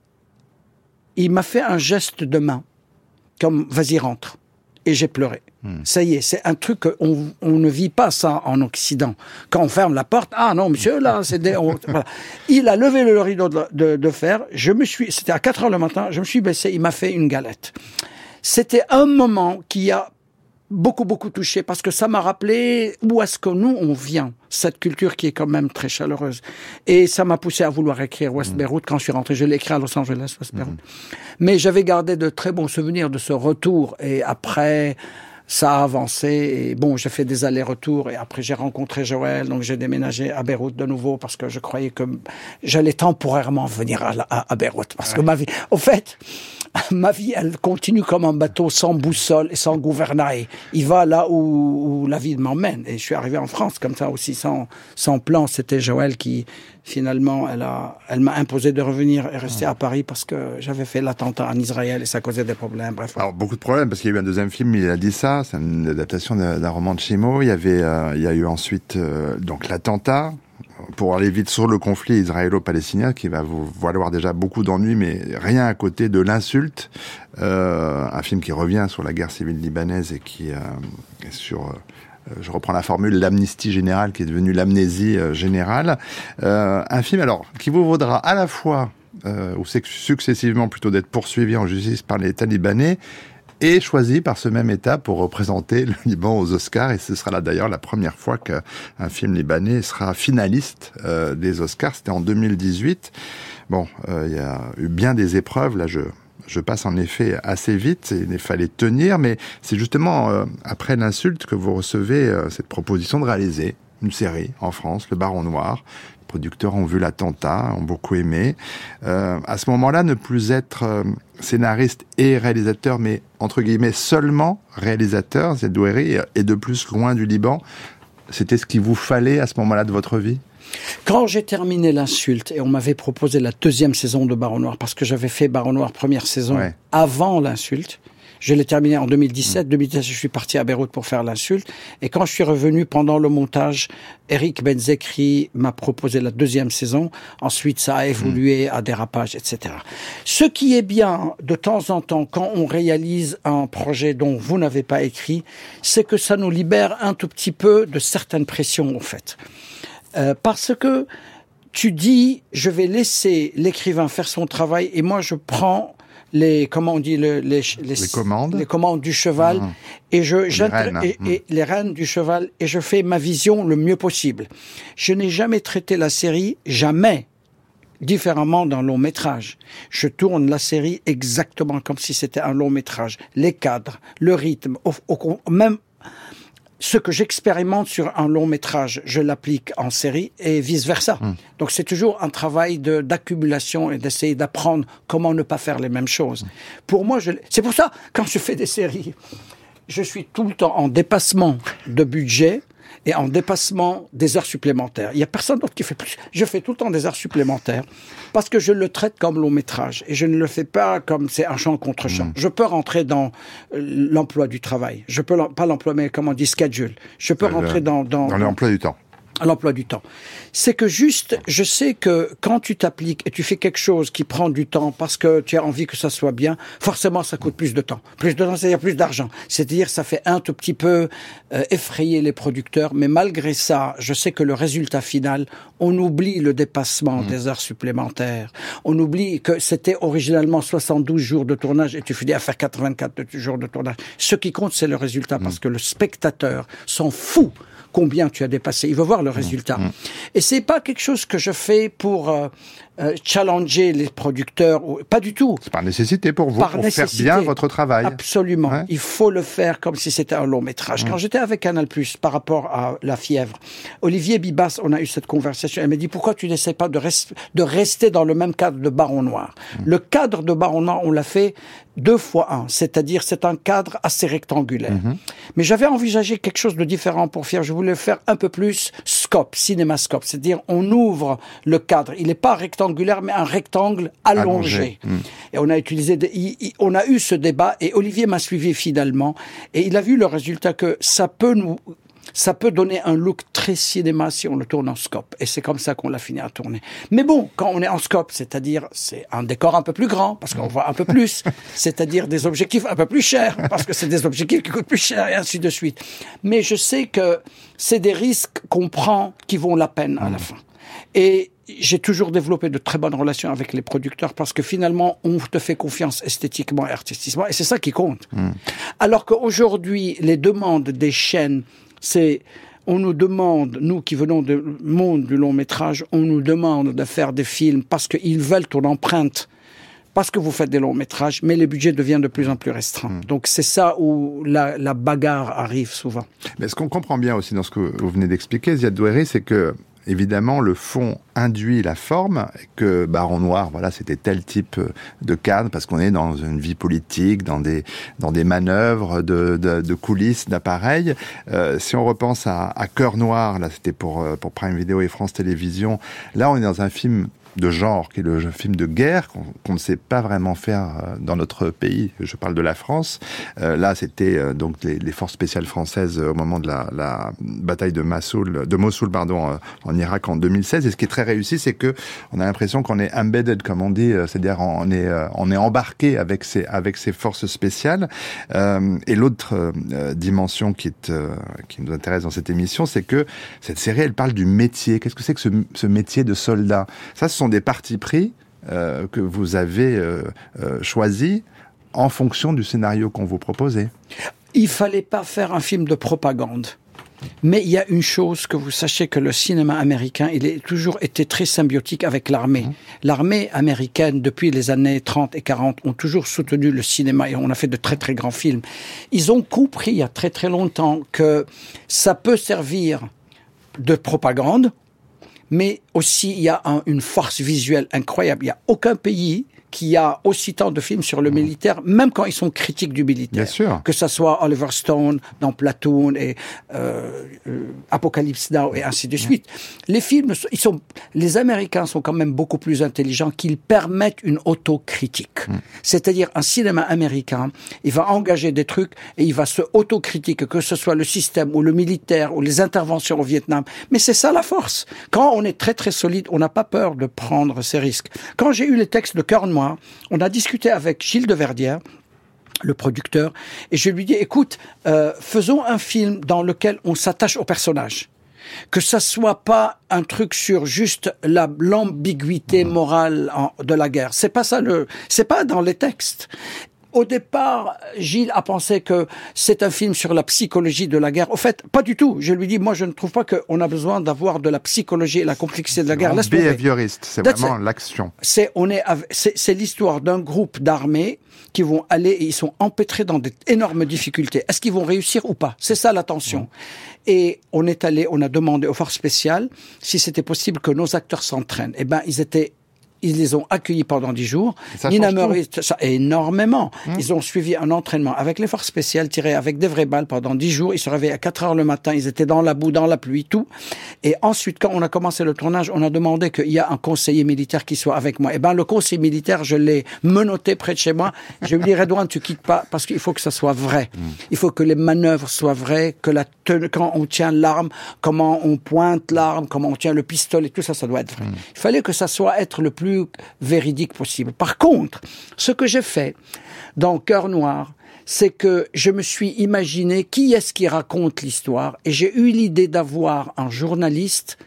il m'a fait un geste de main, comme vas-y rentre. Et j'ai pleuré. Mm. Ça y est, c'est un truc qu'on on ne vit pas ça en Occident. Quand on ferme la porte, ah non monsieur, là, c'est des... on, voilà. Il a levé le rideau de, de, de fer, je me suis, c'était à quatre heures le matin, je me suis baissé, il m'a fait une galette. C'était un moment qui a beaucoup, beaucoup touché, parce que ça m'a rappelé où est-ce que nous, on vient, cette culture qui est quand même très chaleureuse. Et ça m'a poussé à vouloir écrire West mmh. Beyrouth quand je suis rentré. Je l'ai écrit à Los Angeles, West Beyrouth. Mmh. Mais j'avais gardé de très bons souvenirs de ce retour. Et après, ça a avancé. Et bon, j'ai fait des allers-retours. Et après, j'ai rencontré Joël. Donc, j'ai déménagé à Beyrouth de nouveau parce que je croyais que j'allais temporairement venir à, à, à Beyrouth. Parce ouais. que ma vie... Au fait... Ma vie, elle continue comme un bateau sans boussole et sans gouvernail. Il va là où, où la vie m'emmène. Et je suis arrivé en France comme ça aussi, sans, sans plan. C'était Joël qui, finalement, elle, a, elle m'a imposé de revenir et rester à Paris parce que j'avais fait l'attentat en Israël et ça causait des problèmes. Bref. Alors, beaucoup de problèmes parce qu'il y a eu un deuxième film, il a dit ça. C'est une adaptation d'un, d'un roman de Chimo. Il y avait, euh, il y a eu ensuite, euh, donc, l'attentat. Pour aller vite sur le conflit israélo-palestinien, qui va vous valoir déjà beaucoup d'ennuis, mais rien à côté de l'insulte. Euh, un film qui revient sur la guerre civile libanaise et qui euh, est sur euh, je reprends la formule, l'amnistie générale qui est devenue l'amnésie euh, générale. Euh, un film, alors, qui vous vaudra à la fois, euh, ou successivement plutôt, d'être poursuivi en justice par l'État libanais, et choisi par ce même État pour représenter le Liban aux Oscars. Et ce sera là d'ailleurs la première fois qu'un film libanais sera finaliste euh, des Oscars. C'était en deux mille dix-huit. Bon, euh, il y a eu bien des épreuves. Là, je, je passe en effet assez vite. Il fallait tenir. Mais c'est justement euh, après l'insulte que vous recevez euh, cette proposition de réaliser une série en France, Le Baron Noir. Les producteurs ont vu l'attentat, ont beaucoup aimé. Euh, à ce moment-là, ne plus être euh, scénariste et réalisateur, mais entre guillemets seulement réalisateur, Ziad Doueiri, et de plus loin du Liban, c'était ce qu'il vous fallait à ce moment-là de votre vie ? Quand j'ai terminé l'insulte et on m'avait proposé la deuxième saison de Baron Noir, parce que j'avais fait Baron Noir première saison ouais. avant l'insulte, je l'ai terminé en deux mille dix-sept. Mmh. deux mille dix-sept, je suis parti à Beyrouth pour faire l'insulte. Et quand je suis revenu pendant le montage, Eric Benzekri m'a proposé la deuxième saison. Ensuite, ça a évolué mmh. à dérapage, et cetera. Ce qui est bien, de temps en temps, quand on réalise un projet dont vous n'avez pas écrit, c'est que ça nous libère un tout petit peu de certaines pressions, en fait. Euh, parce que tu dis, je vais laisser l'écrivain faire son travail et moi, je prends les comment on dit le, les, les les commandes les commandes du cheval mmh. et je les rênes, et, mmh. et les rênes du cheval et je fais ma vision le mieux possible. Je n'ai jamais traité la série jamais différemment d'un long métrage. Je tourne la série exactement comme si c'était un long métrage. Les cadres, le rythme, au, au, même ce que j'expérimente sur un long métrage, je l'applique en série et vice-versa. Mmh. Donc c'est toujours un travail de, d'accumulation et d'essayer d'apprendre comment ne pas faire les mêmes choses. Mmh. Pour moi, je, c'est pour ça, quand je fais des séries, je suis tout le temps en dépassement de budget et en dépassement des heures supplémentaires. Il n'y a personne d'autre qui fait plus. Je fais tout le temps des heures supplémentaires parce que je le traite comme long métrage et je ne le fais pas comme c'est un champ contre champ. Mmh. Je peux rentrer dans l'emploi du travail. Je peux pas l'emploi, mais comme on dit schedule. Je peux c'est rentrer le, dans, dans... Dans l'emploi du temps. À l'emploi du temps. C'est que juste, je sais que quand tu t'appliques et tu fais quelque chose qui prend du temps parce que tu as envie que ça soit bien, forcément ça coûte plus de temps. Plus de temps, c'est-à-dire plus d'argent. C'est-à-dire ça fait un tout petit peu euh, effrayer les producteurs, mais malgré ça, je sais que le résultat final, on oublie le dépassement mmh. des heures supplémentaires. On oublie que c'était originalement soixante-douze jours de tournage et tu finis à faire quatre-vingt-quatre jours de tournage. Ce qui compte, c'est le résultat mmh. parce que le spectateur s'en fout combien tu as dépassé. Il veut voir le résultat. Mmh. Et c'est pas quelque chose que je fais pour euh, euh, challenger les producteurs. Ou, pas du tout. C'est par nécessité pour vous, par pour nécessité. Faire bien votre travail. Absolument. Ouais. Il faut le faire comme si c'était un long métrage. Mmh. Quand j'étais avec Canal+, par rapport à La Fièvre, Olivier Bibas, on a eu cette conversation. Elle m'a dit, pourquoi tu n'essaies pas de, res- de rester dans le même cadre de Baron Noir? Mmh. Le cadre de Baron Noir, on l'a fait deux fois un. C'est-à-dire, c'est un cadre assez rectangulaire. Mmh. Mais j'avais envisagé quelque chose de différent pour faire. Je voulais faire un peu plus scope, cinémascope. C'est-à-dire, on ouvre le cadre. Il n'est pas rectangulaire, mais un rectangle allongé. allongé. Mmh. Et on a utilisé, des, il, il, on a eu ce débat et Olivier m'a suivi fidèlement. Et il a vu le résultat que ça peut nous, ça peut donner un look très cinéma si on le tourne en scope. Et c'est comme ça qu'on l'a fini à tourner. Mais bon, quand on est en scope, c'est-à-dire, c'est un décor un peu plus grand, parce qu'on voit un peu plus. C'est-à-dire des objectifs un peu plus chers, parce que c'est des objectifs qui coûtent plus cher, et ainsi de suite. Mais je sais que c'est des risques qu'on prend qui vont la peine à la fin. Et j'ai toujours développé de très bonnes relations avec les producteurs parce que finalement, on te fait confiance esthétiquement et artistiquement. Et c'est ça qui compte. Mmh. Alors qu'aujourd'hui, les demandes des chaînes, c'est, on nous demande, nous qui venons du monde du long métrage, on nous demande de faire des films parce qu'ils veulent ton empreinte, parce que vous faites des longs métrages, mais les budgets deviennent de plus en plus restreints. Mmh. Donc c'est ça où la, la bagarre arrive souvent. Mais ce qu'on comprend bien aussi dans ce que vous venez d'expliquer, Ziad Doueiri, c'est que évidemment, le fond induit la forme, et que Baron Noir, voilà, c'était tel type de cadre, parce qu'on est dans une vie politique, dans des, dans des manœuvres de, de, de coulisses, d'appareils. Euh, si on repense à, à Cœur Noir, là, c'était pour, pour Prime Video et France Télévisions, là, on est dans un film de genre, qui est le film de guerre, qu'on, qu'on ne sait pas vraiment faire dans notre pays. Je parle de la France. Euh, là, c'était euh, donc les, les forces spéciales françaises au moment de la, la bataille de Mossoul, de Mossoul, pardon, euh, en Irak en deux mille seize. Et ce qui est très réussi, c'est que on a l'impression qu'on est embedded, comme on dit, euh, c'est-à-dire on est, euh, on est embarqué avec ces, avec ces forces spéciales. Euh, et l'autre euh, dimension qui est, euh, qui nous intéresse dans cette émission, c'est que cette série, elle parle du métier. Qu'est-ce que c'est que ce, ce métier de soldat? Ça, ce sont des partis pris euh, que vous avez euh, euh, choisis en fonction du scénario qu'on vous proposait. Il fallait pas faire un film de propagande. Mais il y a une chose que vous sachez, que le cinéma américain, il a toujours été très symbiotique avec l'armée. Mmh. L'armée américaine, depuis les années trente et quarante, ont toujours soutenu le cinéma et on a fait de très très grands films. Ils ont compris il y a très très longtemps que ça peut servir de propagande, mais aussi il y a un, une force visuelle incroyable. Il n'y a aucun pays qui a aussi tant de films sur le militaire, même quand ils sont critiques du militaire. Bien sûr. Que ça soit Oliver Stone dans Platoon et euh, euh, Apocalypse Now et ainsi de suite. Les films, ils sont, les Américains sont quand même beaucoup plus intelligents, qu'ils permettent une autocritique. Mm. C'est-à-dire un cinéma américain, il va engager des trucs et il va se autocritiquer, que ce soit le système ou le militaire ou les interventions au Vietnam. Mais c'est ça la force. Quand on est très très solide, on n'a pas peur de prendre ces risques. Quand j'ai eu les textes de Cœur Noir, on a discuté avec Gilles Deverdière, le producteur, et je lui dis, écoute, euh, faisons un film dans lequel on s'attache au personnage. Que ça soit pas un truc sur juste la, l'ambiguïté morale en, de la guerre. C'est pas ça le, c'est pas dans les textes. Au départ, Gilles a pensé que c'est un film sur la psychologie de la guerre. Au fait, pas du tout. Je lui dis, moi, je ne trouve pas qu'on a besoin d'avoir de la psychologie et la complexité de la guerre. C'est behavioriste, c'est That's vraiment it. L'action. C'est, on est, c'est, c'est l'histoire d'un groupe d'armées qui vont aller et ils sont empêtrés dans d'énormes difficultés. Est-ce qu'ils vont réussir ou pas? C'est ça la tension. Mmh. Et on est allé, on a demandé aux forces spéciales si c'était possible que nos acteurs s'entraînent. Eh ben, ils étaient Ils les ont accueillis pendant dix jours. Nina Murray, ça, énormément. Mmh. Ils ont suivi un entraînement avec les forces spéciales, tiré avec des vraies balles pendant dix jours. Ils se réveillaient à quatre heures le matin. Ils étaient dans la boue, dans la pluie, tout. Et ensuite, quand on a commencé le tournage, on a demandé qu'il y a un conseiller militaire qui soit avec moi. Et ben, le conseiller militaire, je l'ai menotté près de chez moi. Je lui ai dit, Redouane, tu quittes pas, parce qu'il faut que ça soit vrai. Mmh. Il faut que les manœuvres soient vraies, que la tenue, quand on tient l'arme, comment on pointe l'arme, comment on tient le pistolet, tout ça, ça doit être vrai. Mmh. Il fallait que ça soit être le plus véridique possible. Par contre, ce que j'ai fait dans Cœur Noir, c'est que je me suis imaginé qui est-ce qui raconte l'histoire et j'ai eu l'idée d'avoir un journaliste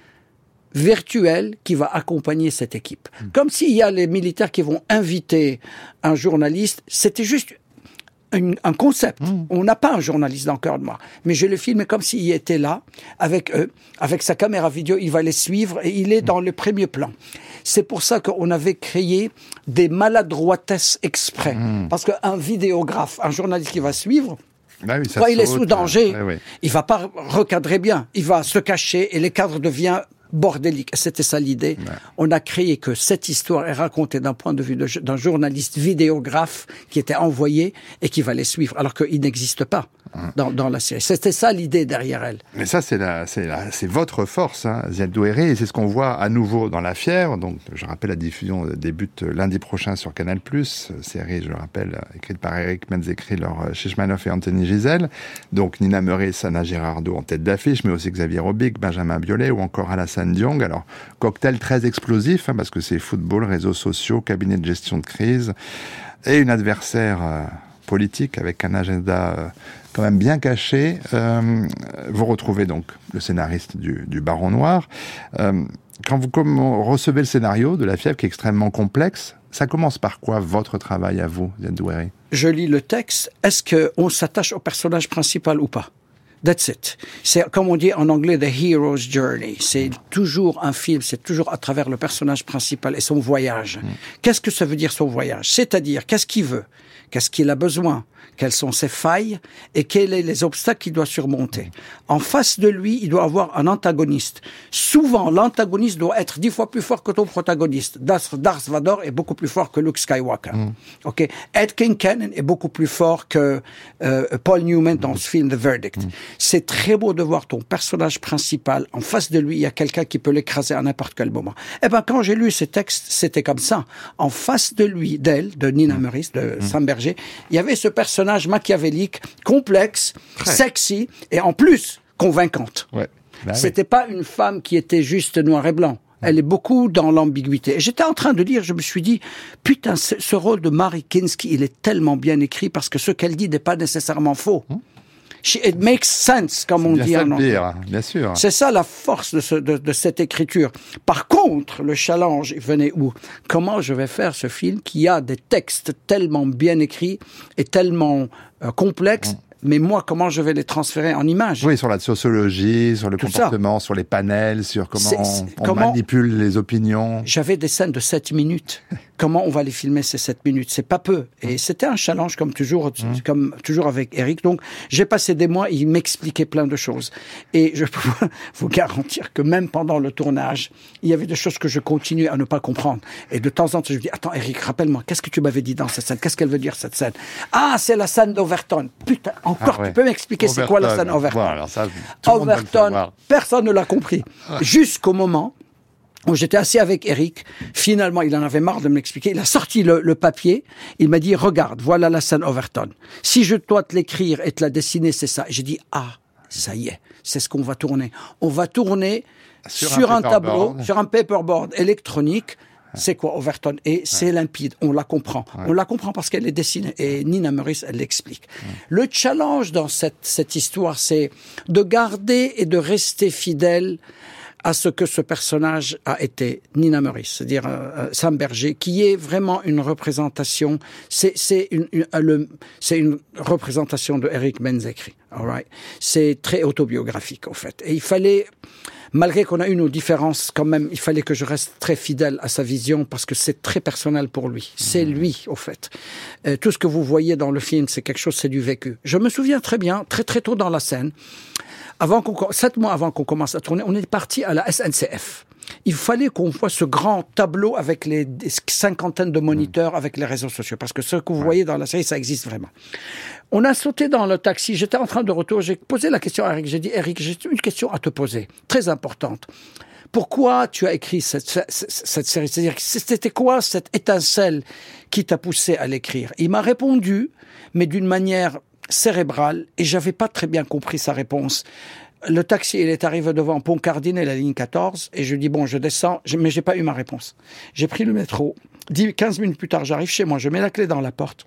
virtuel qui va accompagner cette équipe. Mmh. Comme s'il y a les militaires qui vont inviter un journaliste, c'était juste Un, un concept. Mmh. On n'a pas un journaliste dans Cœur Noir. Mais je le filme comme s'il était là, avec eux, avec sa caméra vidéo, il va les suivre et il est dans le premier plan. C'est pour ça qu'on avait créé des maladroitesses exprès. Mmh. Parce qu'un vidéographe, un journaliste qui va suivre, bah oui, ça quand saute, il est sous danger, euh, ouais, ouais. il va pas recadrer bien. Il va se cacher et les cadres deviennent bordélique. C'était ça l'idée. Ouais. On a créé que cette histoire est racontée d'un point de vue de, d'un journaliste vidéographe qui était envoyé et qui va les suivre, alors qu'il n'existe pas mmh. dans, dans la série. C'était ça l'idée derrière elle. Mais ça, c'est, la, c'est, la, c'est votre force, hein, Ziad Doueiri, et c'est ce qu'on voit à nouveau dans La Fièvre. Donc, je rappelle, la diffusion débute lundi prochain sur Canal plus, série, je le rappelle, écrite par Eric Menzekri, Laure Shishmanov et Anthony Giselle. Donc, Nina Murray, Sana Girardot en tête d'affiche, mais aussi Xavier Robic, Benjamin Biolay ou encore Alassane Diong. Alors, cocktail très explosif, hein, parce que c'est football, réseaux sociaux, cabinet de gestion de crise, et une adversaire euh, politique avec un agenda euh, quand même bien caché. Euh, vous retrouvez donc le scénariste du, du Baron Noir. Euh, quand vous comme, recevez le scénario de La Fièvre, qui est extrêmement complexe, ça commence par quoi, votre travail à vous, Ziad Doueiri? Je lis le texte. Est-ce qu'on s'attache au personnage principal ou pas? That's it. C'est, comme on dit en anglais, the hero's journey. C'est toujours un film, c'est toujours à travers le personnage principal et son voyage. Mm. Qu'est-ce que ça veut dire, son voyage? C'est-à-dire, qu'est-ce qu'il veut? Qu'est-ce qu'il a besoin? quelles sont ses failles et quels sont les obstacles qu'il doit surmonter. En face de lui, il doit avoir un antagoniste. Souvent, l'antagoniste doit être dix fois plus fort que ton protagoniste. Darth Vader est beaucoup plus fort que Luke Skywalker. Mm. Okay? Ed Kincaid est beaucoup plus fort que euh, Paul Newman dans ce film The Verdict. Mm. C'est très beau de voir ton personnage principal. En face de lui, il y a quelqu'un qui peut l'écraser à n'importe quel moment. Eh ben, quand j'ai lu ces textes, c'était comme ça. En face de lui, d'elle, de Nina Meurice, de mm. Sam Berger, il y avait ce personnage machiavélique, complexe, Très. sexy et en plus convaincante. Ouais. Ben C'était oui. pas une femme qui était juste noir et blanc. Elle est beaucoup dans l'ambiguïté. Et j'étais en train de lire, je me suis dit, putain, ce, ce rôle de Mary Kinski, il est tellement bien écrit parce que ce qu'elle dit n'est pas nécessairement faux. Hum? She, it makes sense, comme on dit en anglais. Bien sûr. C'est ça la force de, ce, de, de cette écriture. Par contre, le challenge venait où? Comment je vais faire ce film qui a des textes tellement bien écrits et tellement euh, complexes, mmh. mais moi, comment je vais les transférer en images? Oui, sur la sociologie, sur le Tout comportement, ça. sur les panels, sur comment c'est, c'est, on, on comment manipule les opinions. J'avais des scènes de sept minutes. Comment on va les filmer ces sept minutes? C'est pas peu. Et c'était un challenge comme toujours, mmh. comme toujours avec Eric. Donc, j'ai passé des mois, il m'expliquait plein de choses. Et je peux vous garantir que même pendant le tournage, il y avait des choses que je continuais à ne pas comprendre. Et de temps en temps, je me dis, attends, Eric, rappelle-moi, qu'est-ce que tu m'avais dit dans cette scène? Qu'est-ce qu'elle veut dire, cette scène? Ah, c'est la scène d'Overton. Putain, encore, ah ouais. tu peux m'expliquer Overton. C'est quoi la scène Overton? Bon, alors ça, Overton, personne ne l'a compris. Ouais. Jusqu'au moment où j'étais assis avec Eric, finalement, il en avait marre de m'expliquer. Il a sorti le, le papier. Il m'a dit, regarde, voilà la scène Overton. Si je dois te l'écrire et te la dessiner, c'est ça. J'ai dit, ah, ça y est, c'est ce qu'on va tourner. On va tourner sur, sur un, un tableau, sur un paperboard électronique. C'est quoi Overton? Et c'est ouais. limpide, on la comprend. Ouais. On la comprend parce qu'elle est dessinée. Et Nina Meurice, elle l'explique. Ouais. Le challenge dans cette, cette histoire, c'est de garder et de rester fidèle à ce que ce personnage a été, Nina Meurice, c'est-à-dire euh, Sam Berger, qui est vraiment une représentation, c'est, c'est, une, une, le, c'est une représentation de Eric Benzekri. All right? C'est très autobiographique, en fait. Et il fallait... Malgré qu'on a eu nos différences, quand même, il fallait que je reste très fidèle à sa vision parce que c'est très personnel pour lui. C'est lui, au fait. Euh, tout ce que vous voyez dans le film, c'est quelque chose, c'est du vécu. Je me souviens très bien, très très tôt dans la scène, avant qu'on, sept mois avant qu'on commence à tourner, on est parti à la S N C F. Il fallait qu'on voit ce grand tableau avec les cinquantaines de moniteurs, avec les réseaux sociaux. Parce que ce que vous voyez dans la série, ça existe vraiment. On a sauté dans le taxi. J'étais en train de retour. J'ai posé la question à Eric. J'ai dit, Eric, j'ai une question à te poser. Très importante. Pourquoi tu as écrit cette, cette, cette série? C'est-à-dire, c'était quoi cette étincelle qui t'a poussé à l'écrire? Il m'a répondu, mais d'une manière cérébrale, et j'avais pas très bien compris sa réponse. Le taxi, il est arrivé devant Pont Cardinal, la ligne quatorze, et je dis, bon, je descends, mais j'ai pas eu ma réponse. J'ai pris le métro. dix, quinze minutes plus tard, j'arrive chez moi, je mets la clé dans la porte.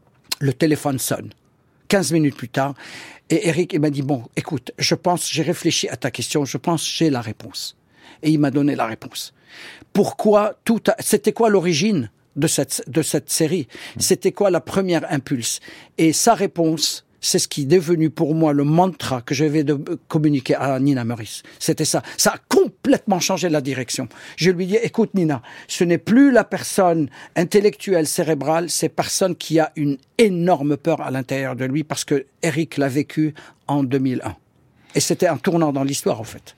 Le téléphone sonne. quinze minutes plus tard, et Eric, il m'a dit, bon, écoute, je pense, j'ai réfléchi à ta question, je pense, j'ai la réponse. Et il m'a donné la réponse. Pourquoi tout a... C'était quoi l'origine de cette, de cette série? C'était quoi la première impulse? Et sa réponse, c'est ce qui est devenu pour moi le mantra que je vais de communiquer à Nina Meurice. C'était ça. Ça a complètement changé la direction. Je lui dis, écoute Nina, ce n'est plus la personne intellectuelle, cérébrale, c'est personne qui a une énorme peur à l'intérieur de lui parce que Eric l'a vécu en deux mille un. Et c'était un tournant dans l'histoire, en fait.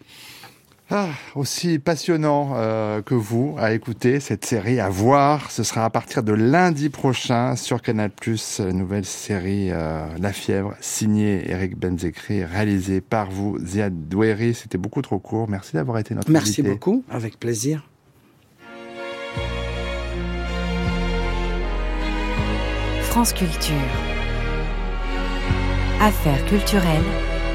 Ah, aussi passionnant euh, que vous à écouter cette série, à voir. Ce sera à partir de lundi prochain sur Canal plus, la nouvelle série euh, La Fièvre, signée Eric Benzekri, réalisée par vous, Ziad Doueri. C'était beaucoup trop court. Merci d'avoir été notre Merci invité. Merci beaucoup, avec plaisir. France Culture. Affaires culturelles.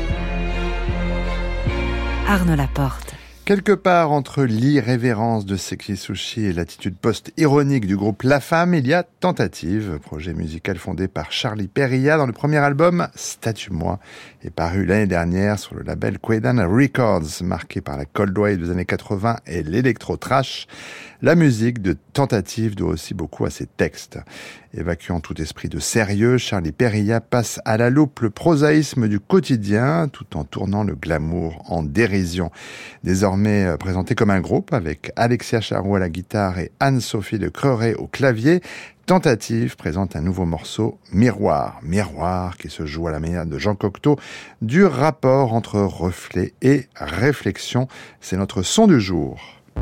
Arnaud Laporte. Quelque part entre l'irrévérence de Sekisushi et l'attitude post-ironique du groupe La Femme, il y a Tentative, projet musical fondé par Charlie Perilla, dont le premier album, Statue-moi, est paru l'année dernière sur le label Quaidan Records, marqué par la cold wave des années quatre-vingts et l'électro-trash. La musique de Tentative doit aussi beaucoup à ses textes. Évacuant tout esprit de sérieux, Charlie Perilla passe à la loupe le prosaïsme du quotidien tout en tournant le glamour en dérision. Désormais, désormais présenté comme un groupe avec Alexia Charroux à la guitare et Anne-Sophie de Creuret au clavier. Tentative présente un nouveau morceau, Miroir. Miroir qui se joue à la manière de Jean Cocteau, du rapport entre reflet et réflexion. C'est notre son du jour.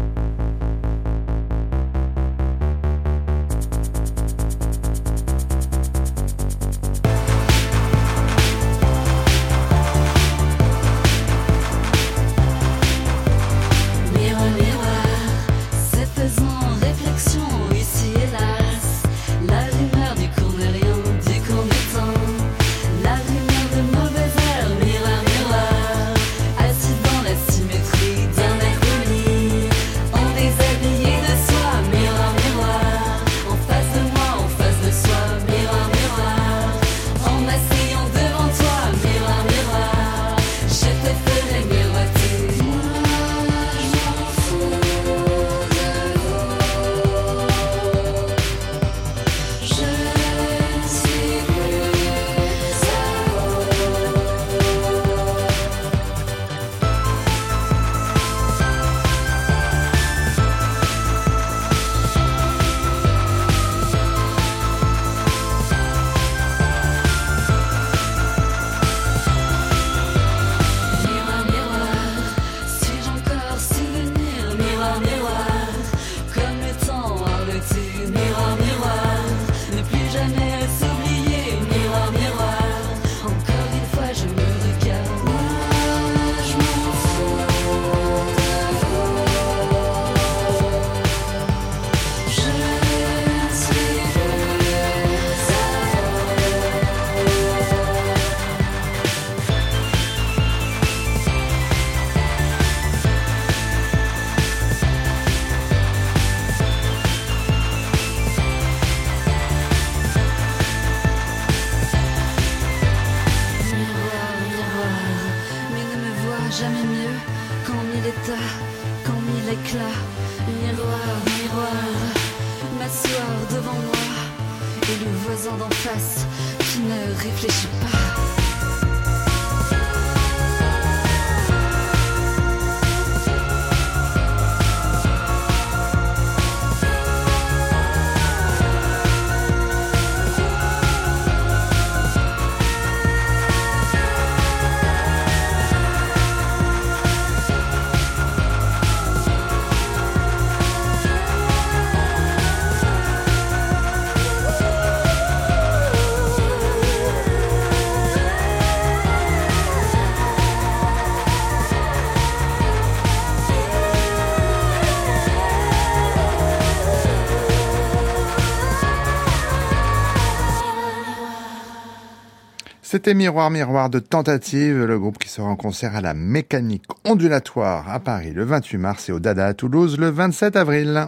C'était Miroir, Miroir de Tentative, le groupe qui sera en concert à la Mécanique Ondulatoire à Paris le vingt-huit mars et au Dada à Toulouse le vingt-sept avril.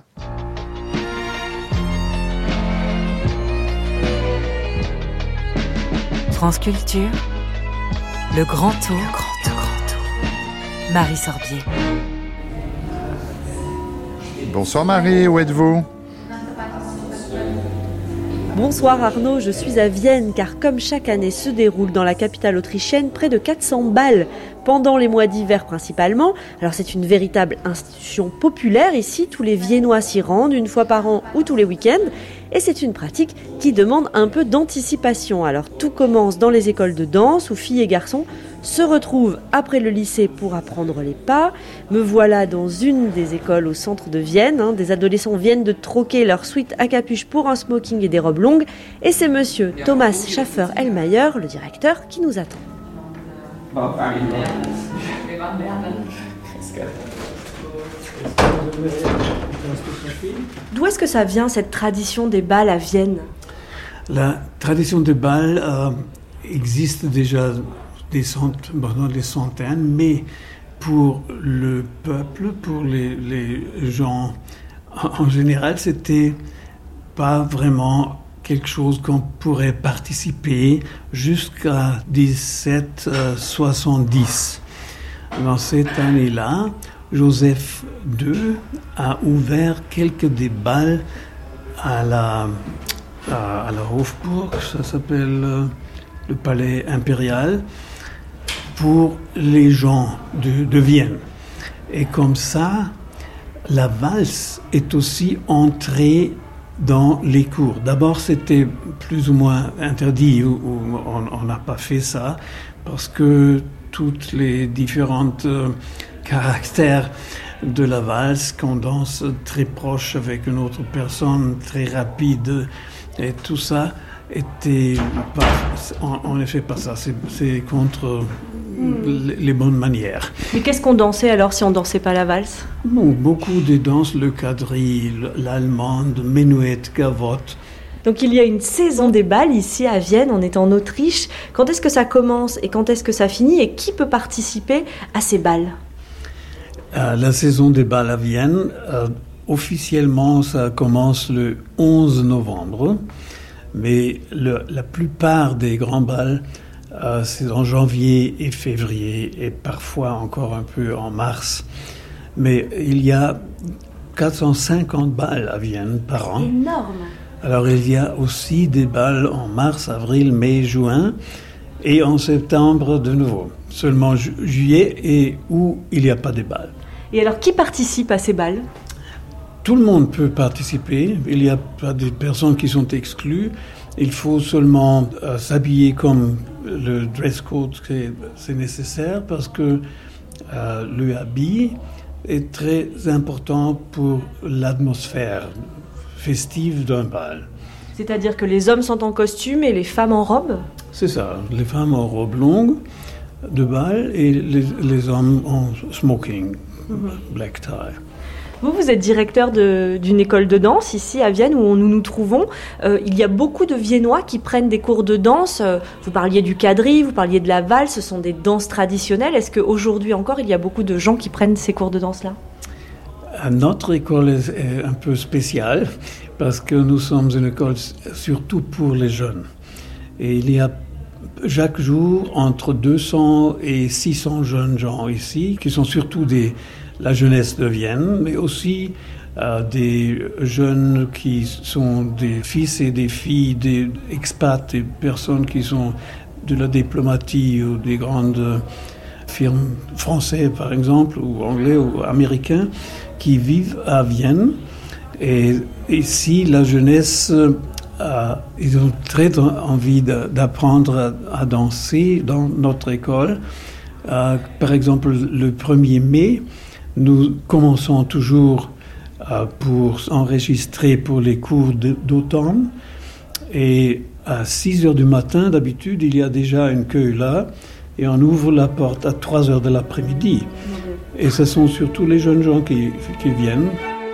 France Culture, le grand tour, le grand tour, grand tour. Marie Sorbier. Bonsoir Marie, où êtes-vous ? Bonsoir Arnaud, je suis à Vienne car comme chaque année se déroule dans la capitale autrichienne près de quatre cents bals pendant les mois d'hiver principalement. Alors c'est une véritable institution populaire ici, tous les Viennois s'y rendent une fois par an ou tous les week-ends et c'est une pratique qui demande un peu d'anticipation. Alors tout commence dans les écoles de danse où filles et garçons se retrouvent après le lycée pour apprendre les pas. Me voilà dans une des écoles au centre de Vienne. Hein. Des adolescents viennent de troquer leur sweat à capuche pour un smoking et des robes longues. Et c'est monsieur Thomas Schaffer-Ellmayer, le directeur, qui nous attend. D'où est-ce que ça vient, cette tradition des bals à Vienne ? La tradition des bals euh, existe déjà des, cent... bon, des centaines, mais pour le peuple, pour les, les gens en général, c'était pas vraiment quelque chose qu'on pourrait participer jusqu'à dix-sept soixante-dix. Dans cette année-là, Joseph deux a ouvert quelques des bals à la, à, à la Hofburg, ça s'appelle euh, le palais impérial, pour les gens de, de Vienne. Et comme ça, la valse est aussi entrée dans les cours. D'abord, c'était plus ou moins interdit, ou, ou on n'a pas fait ça, parce que toutes les différentes euh, caractères de la valse, qu'on danse très proche avec une autre personne, très rapide, et tout ça était pas, en, en effet pas ça, c'est, c'est contre mmh. les, les bonnes manières. Mais qu'est-ce qu'on dansait alors si on dansait pas la valse? Bon, beaucoup de danses, le quadrille, l'allemande, menuet, gavotte. Donc il y a une saison des bals ici à Vienne, on est en Autriche. Quand est-ce que ça commence et quand est-ce que ça finit et qui peut participer à ces bals? euh, La saison des bals à Vienne, euh, officiellement ça commence le onze novembre, mais le, la plupart des grands bals, euh, c'est en janvier et février et parfois encore un peu en mars. Mais il y a quatre cent cinquante bals à Vienne par an. Énorme! Alors il y a aussi des bals en mars, avril, mai, juin et en septembre de nouveau. Seulement ju- juillet et où il n'y a pas de bals. Et alors qui participe à ces bals? Tout le monde peut participer. Il n'y a pas de personnes qui sont exclues. Il faut seulement euh, s'habiller comme le dress code, c'est, c'est nécessaire parce que euh, le habit est très important pour l'atmosphère festive d'un bal. C'est-à-dire que les hommes sont en costume et les femmes en robe? C'est ça, les femmes en robe longue de bal et les, les hommes en smoking, mm-hmm. black tie. Vous, vous êtes directeur de, d'une école de danse ici à Vienne où nous nous trouvons. Euh, il y a beaucoup de Viennois qui prennent des cours de danse. Euh, vous parliez du quadrille, vous parliez de la valse, ce sont des danses traditionnelles. Est-ce qu'aujourd'hui encore, il y a beaucoup de gens qui prennent ces cours de danse-là? Notre école est un peu spéciale parce que nous sommes une école surtout pour les jeunes. Et il y a chaque jour entre deux cents et six cents jeunes gens ici qui sont surtout des, la jeunesse de Vienne, mais aussi euh, des jeunes qui sont des fils et des filles, des expats, des personnes qui sont de la diplomatie ou des grandes firmes françaises par exemple, ou anglais ou américains, qui vivent à Vienne. Et ici, la jeunesse, euh, ils ont très envie de, d'apprendre à, à danser dans notre école. Euh, par exemple, le premier mai, nous commençons toujours euh, pour enregistrer pour les cours de, d'automne. Et à six heures du matin, d'habitude, il y a déjà une queue là. Et on ouvre la porte à trois heures de l'après-midi. Et ce sont surtout les jeunes gens qui, qui viennent.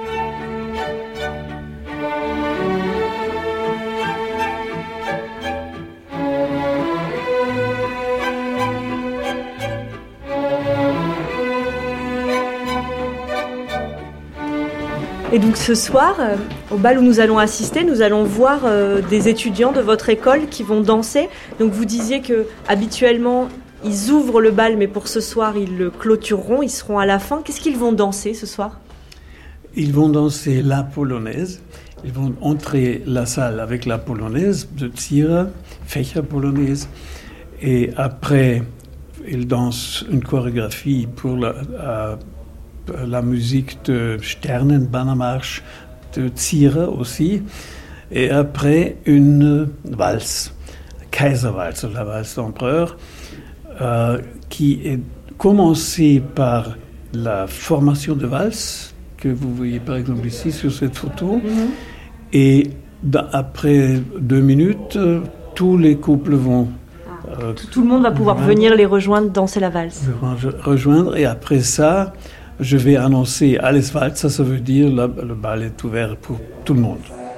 Et donc ce soir, euh, au bal où nous allons assister, nous allons voir euh, des étudiants de votre école qui vont danser. Donc vous disiez que habituellement ils ouvrent le bal, mais pour ce soir ils le clôtureront, ils seront à la fin. Qu'est-ce qu'ils vont danser ce soir? Ils vont danser la polonaise. Ils vont entrer la salle avec la polonaise de Zierer, Fächerpolonaise, et après ils dansent une chorégraphie pour la euh, la musique de Sternenbannermarsch de Zierer aussi, et après une valse, Kaiservalse, la valse d'empereur, euh, qui est commencée par la formation de valse, que vous voyez par exemple ici sur cette photo, mm-hmm. et après deux minutes, tous les couples vont... Euh, tout, tout le monde va pouvoir rejoindre, venir les rejoindre, danser la valse. Rejoindre, et après ça, je vais annoncer Alles Walz, ça, ça veut dire le, le bal est ouvert pour tout le monde.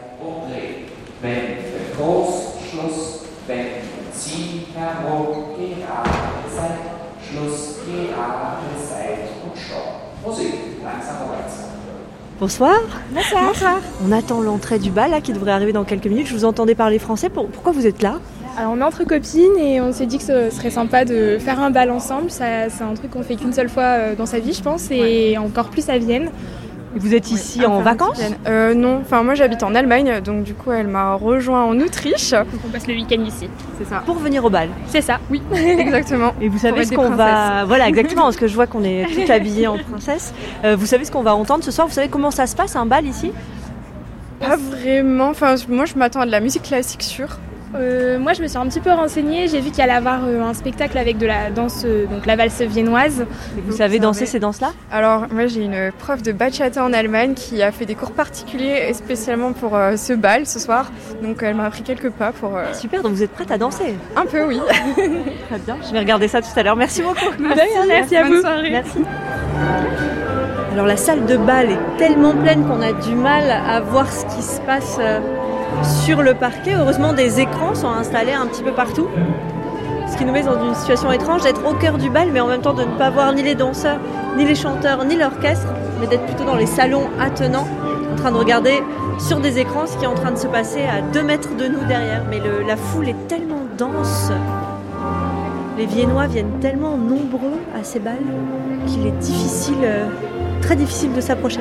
Bonsoir. Bonsoir. Bonsoir. On attend l'entrée du bal là, qui devrait arriver dans quelques minutes. Je vous entendais parler français. Pourquoi vous êtes là? Alors on est entre copines et on s'est dit que ce serait sympa de faire un bal ensemble. Ça, c'est un truc qu'on fait qu'une seule fois dans sa vie, je pense, et encore plus à Vienne. Vous êtes ici oui, en vacances ? euh, Non, enfin moi j'habite en Allemagne, donc du coup elle m'a rejoint en Autriche. Donc on passe le week-end ici. C'est ça. Pour venir au bal ? C'est ça, oui, exactement. Et vous savez ce qu'on va... Voilà, exactement, parce que je vois qu'on est toutes habillées en princesse. Euh, vous savez ce qu'on va entendre ce soir ? Vous savez comment ça se passe, un bal ici ? Pas vraiment, enfin moi je m'attends à de la musique classique sûre. Euh, moi, je me suis un petit peu renseignée. J'ai vu qu'il allait y avoir euh, un spectacle avec de la danse, euh, donc la valse viennoise. Et vous savez danser ces danses-là ? Alors, moi, j'ai une prof de bachata en Allemagne qui a fait des cours particuliers spécialement pour euh, ce bal ce soir. Donc, elle m'a appris quelques pas pour. Euh... Super. Donc, vous êtes prête à danser ? Un peu, oui. Très bien. Je vais regarder ça tout à l'heure. Merci beaucoup. Merci, merci, merci à vous. Merci. Alors, la salle de bal est tellement pleine qu'on a du mal à voir ce qui se passe. Euh... Sur le parquet, heureusement, des écrans sont installés un petit peu partout. Ce qui nous met dans une situation étrange d'être au cœur du bal, mais en même temps de ne pas voir ni les danseurs, ni les chanteurs, ni l'orchestre, mais d'être plutôt dans les salons attenants, en train de regarder sur des écrans ce qui est en train de se passer à deux mètres de nous derrière. Mais le, la foule est tellement dense, les Viennois viennent tellement nombreux à ces bals qu'il est difficile, euh, très difficile de s'approcher.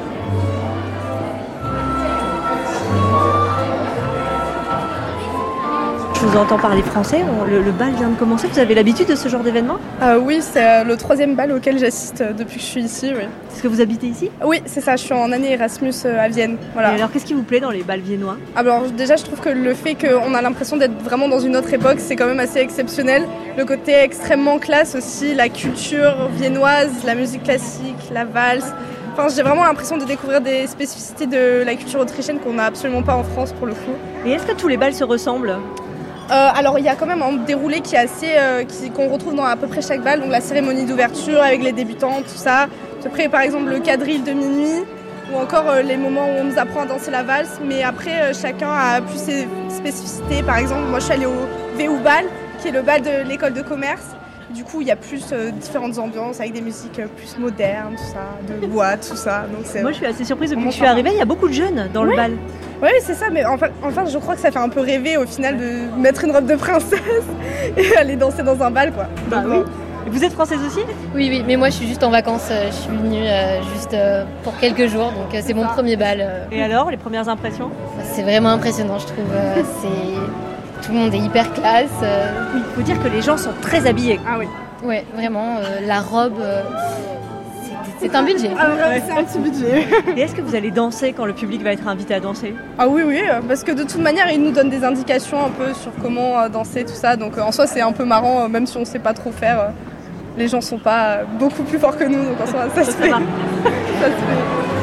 Je vous entends parler français, le, le bal vient de commencer. Vous avez l'habitude de ce genre d'événement ? euh, Oui, c'est le troisième bal auquel j'assiste depuis que je suis ici. Oui. Est-ce que vous habitez ici ? Oui, c'est ça, je suis en année Erasmus à Vienne. Voilà. Et alors, qu'est-ce qui vous plaît dans les bals viennois ? Alors déjà, je trouve que le fait qu'on a l'impression d'être vraiment dans une autre époque, c'est quand même assez exceptionnel. Le côté extrêmement classe aussi, la culture viennoise, la musique classique, la valse. Enfin, j'ai vraiment l'impression de découvrir des spécificités de la culture autrichienne qu'on n'a absolument pas en France pour le coup. Et est-ce que tous les bals se ressemblent ? Euh, alors il y a quand même un déroulé qui est assez, euh, qui, qu'on retrouve dans à peu près chaque bal, donc la cérémonie d'ouverture avec les débutants, tout ça. Après par exemple le quadrille de minuit ou encore euh, les moments où on nous apprend à danser la valse. Mais après euh, chacun a plus ses spécificités. Par exemple moi je suis allée au V U bal, qui est le bal de l'école de commerce. Du coup, il y a plus euh, différentes ambiances avec des musiques euh, plus modernes, tout ça, de boîte, tout ça. Donc c'est Moi, je suis assez surprise depuis que je suis arrivée. Il y a beaucoup de jeunes dans oui. le bal. Oui, c'est ça. Mais enfin, enfin, je crois que ça fait un peu rêver au final de mettre une robe de princesse et aller danser dans un bal, quoi. Bah donc, oui. Et vous êtes française aussi ? Oui, oui. Mais moi, je suis juste en vacances. Je suis venue euh, juste euh, pour quelques jours. Donc, euh, c'est mon premier bal. Euh. Et alors, les premières impressions ? C'est vraiment impressionnant, je trouve. Euh, c'est... Tout le monde est hyper classe. Euh... Oui, il faut dire que les gens sont très habillés. Ah oui. Ouais, vraiment, euh, la robe, euh, c'est, c'est un budget. Ah ouais, c'est un petit budget. Et est-ce que vous allez danser quand le public va être invité à danser ? Ah oui, oui, parce que de toute manière, ils nous donnent des indications un peu sur comment euh, danser, tout ça. Donc euh, en soi, c'est un peu marrant, euh, même si on ne sait pas trop faire. Euh, les gens ne sont pas euh, beaucoup plus forts que nous, donc en soi, ça se fait. Ça se fait.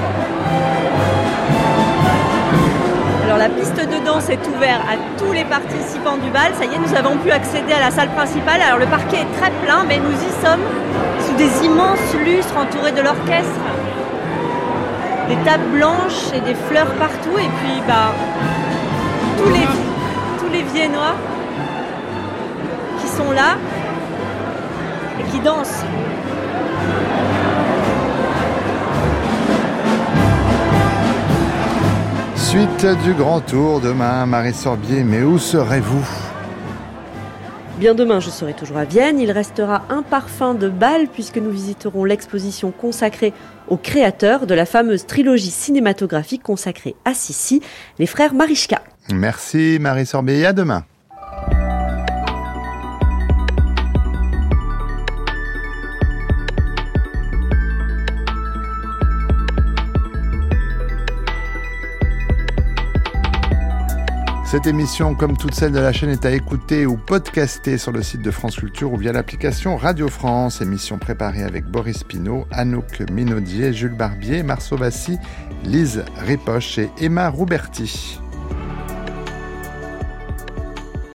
Alors la piste de danse est ouverte à tous les participants du bal. Ça y est, nous avons pu accéder à la salle principale. Alors le parquet est très plein, mais nous y sommes sous des immenses lustres entourés de l'orchestre. Des tables blanches et des fleurs partout. Et puis bah, tous les, tous les Viennois qui sont là et qui dansent. Suite du Grand Tour demain, Marie Sorbier, mais où serez-vous ? Bien demain, je serai toujours à Vienne. Il restera un parfum de bal puisque nous visiterons l'exposition consacrée aux créateurs de la fameuse trilogie cinématographique consacrée à Sissi, les frères Marichka. Merci Marie Sorbier, et à demain. Cette émission, comme toutes celles de la chaîne, est à écouter ou podcaster sur le site de France Culture ou via l'application Radio France. Émission préparée avec Boris Pinault, Anouk Minaudier, Jules Barbier, Marceau Vassy, Lise Ripoche et Emma Rouberti.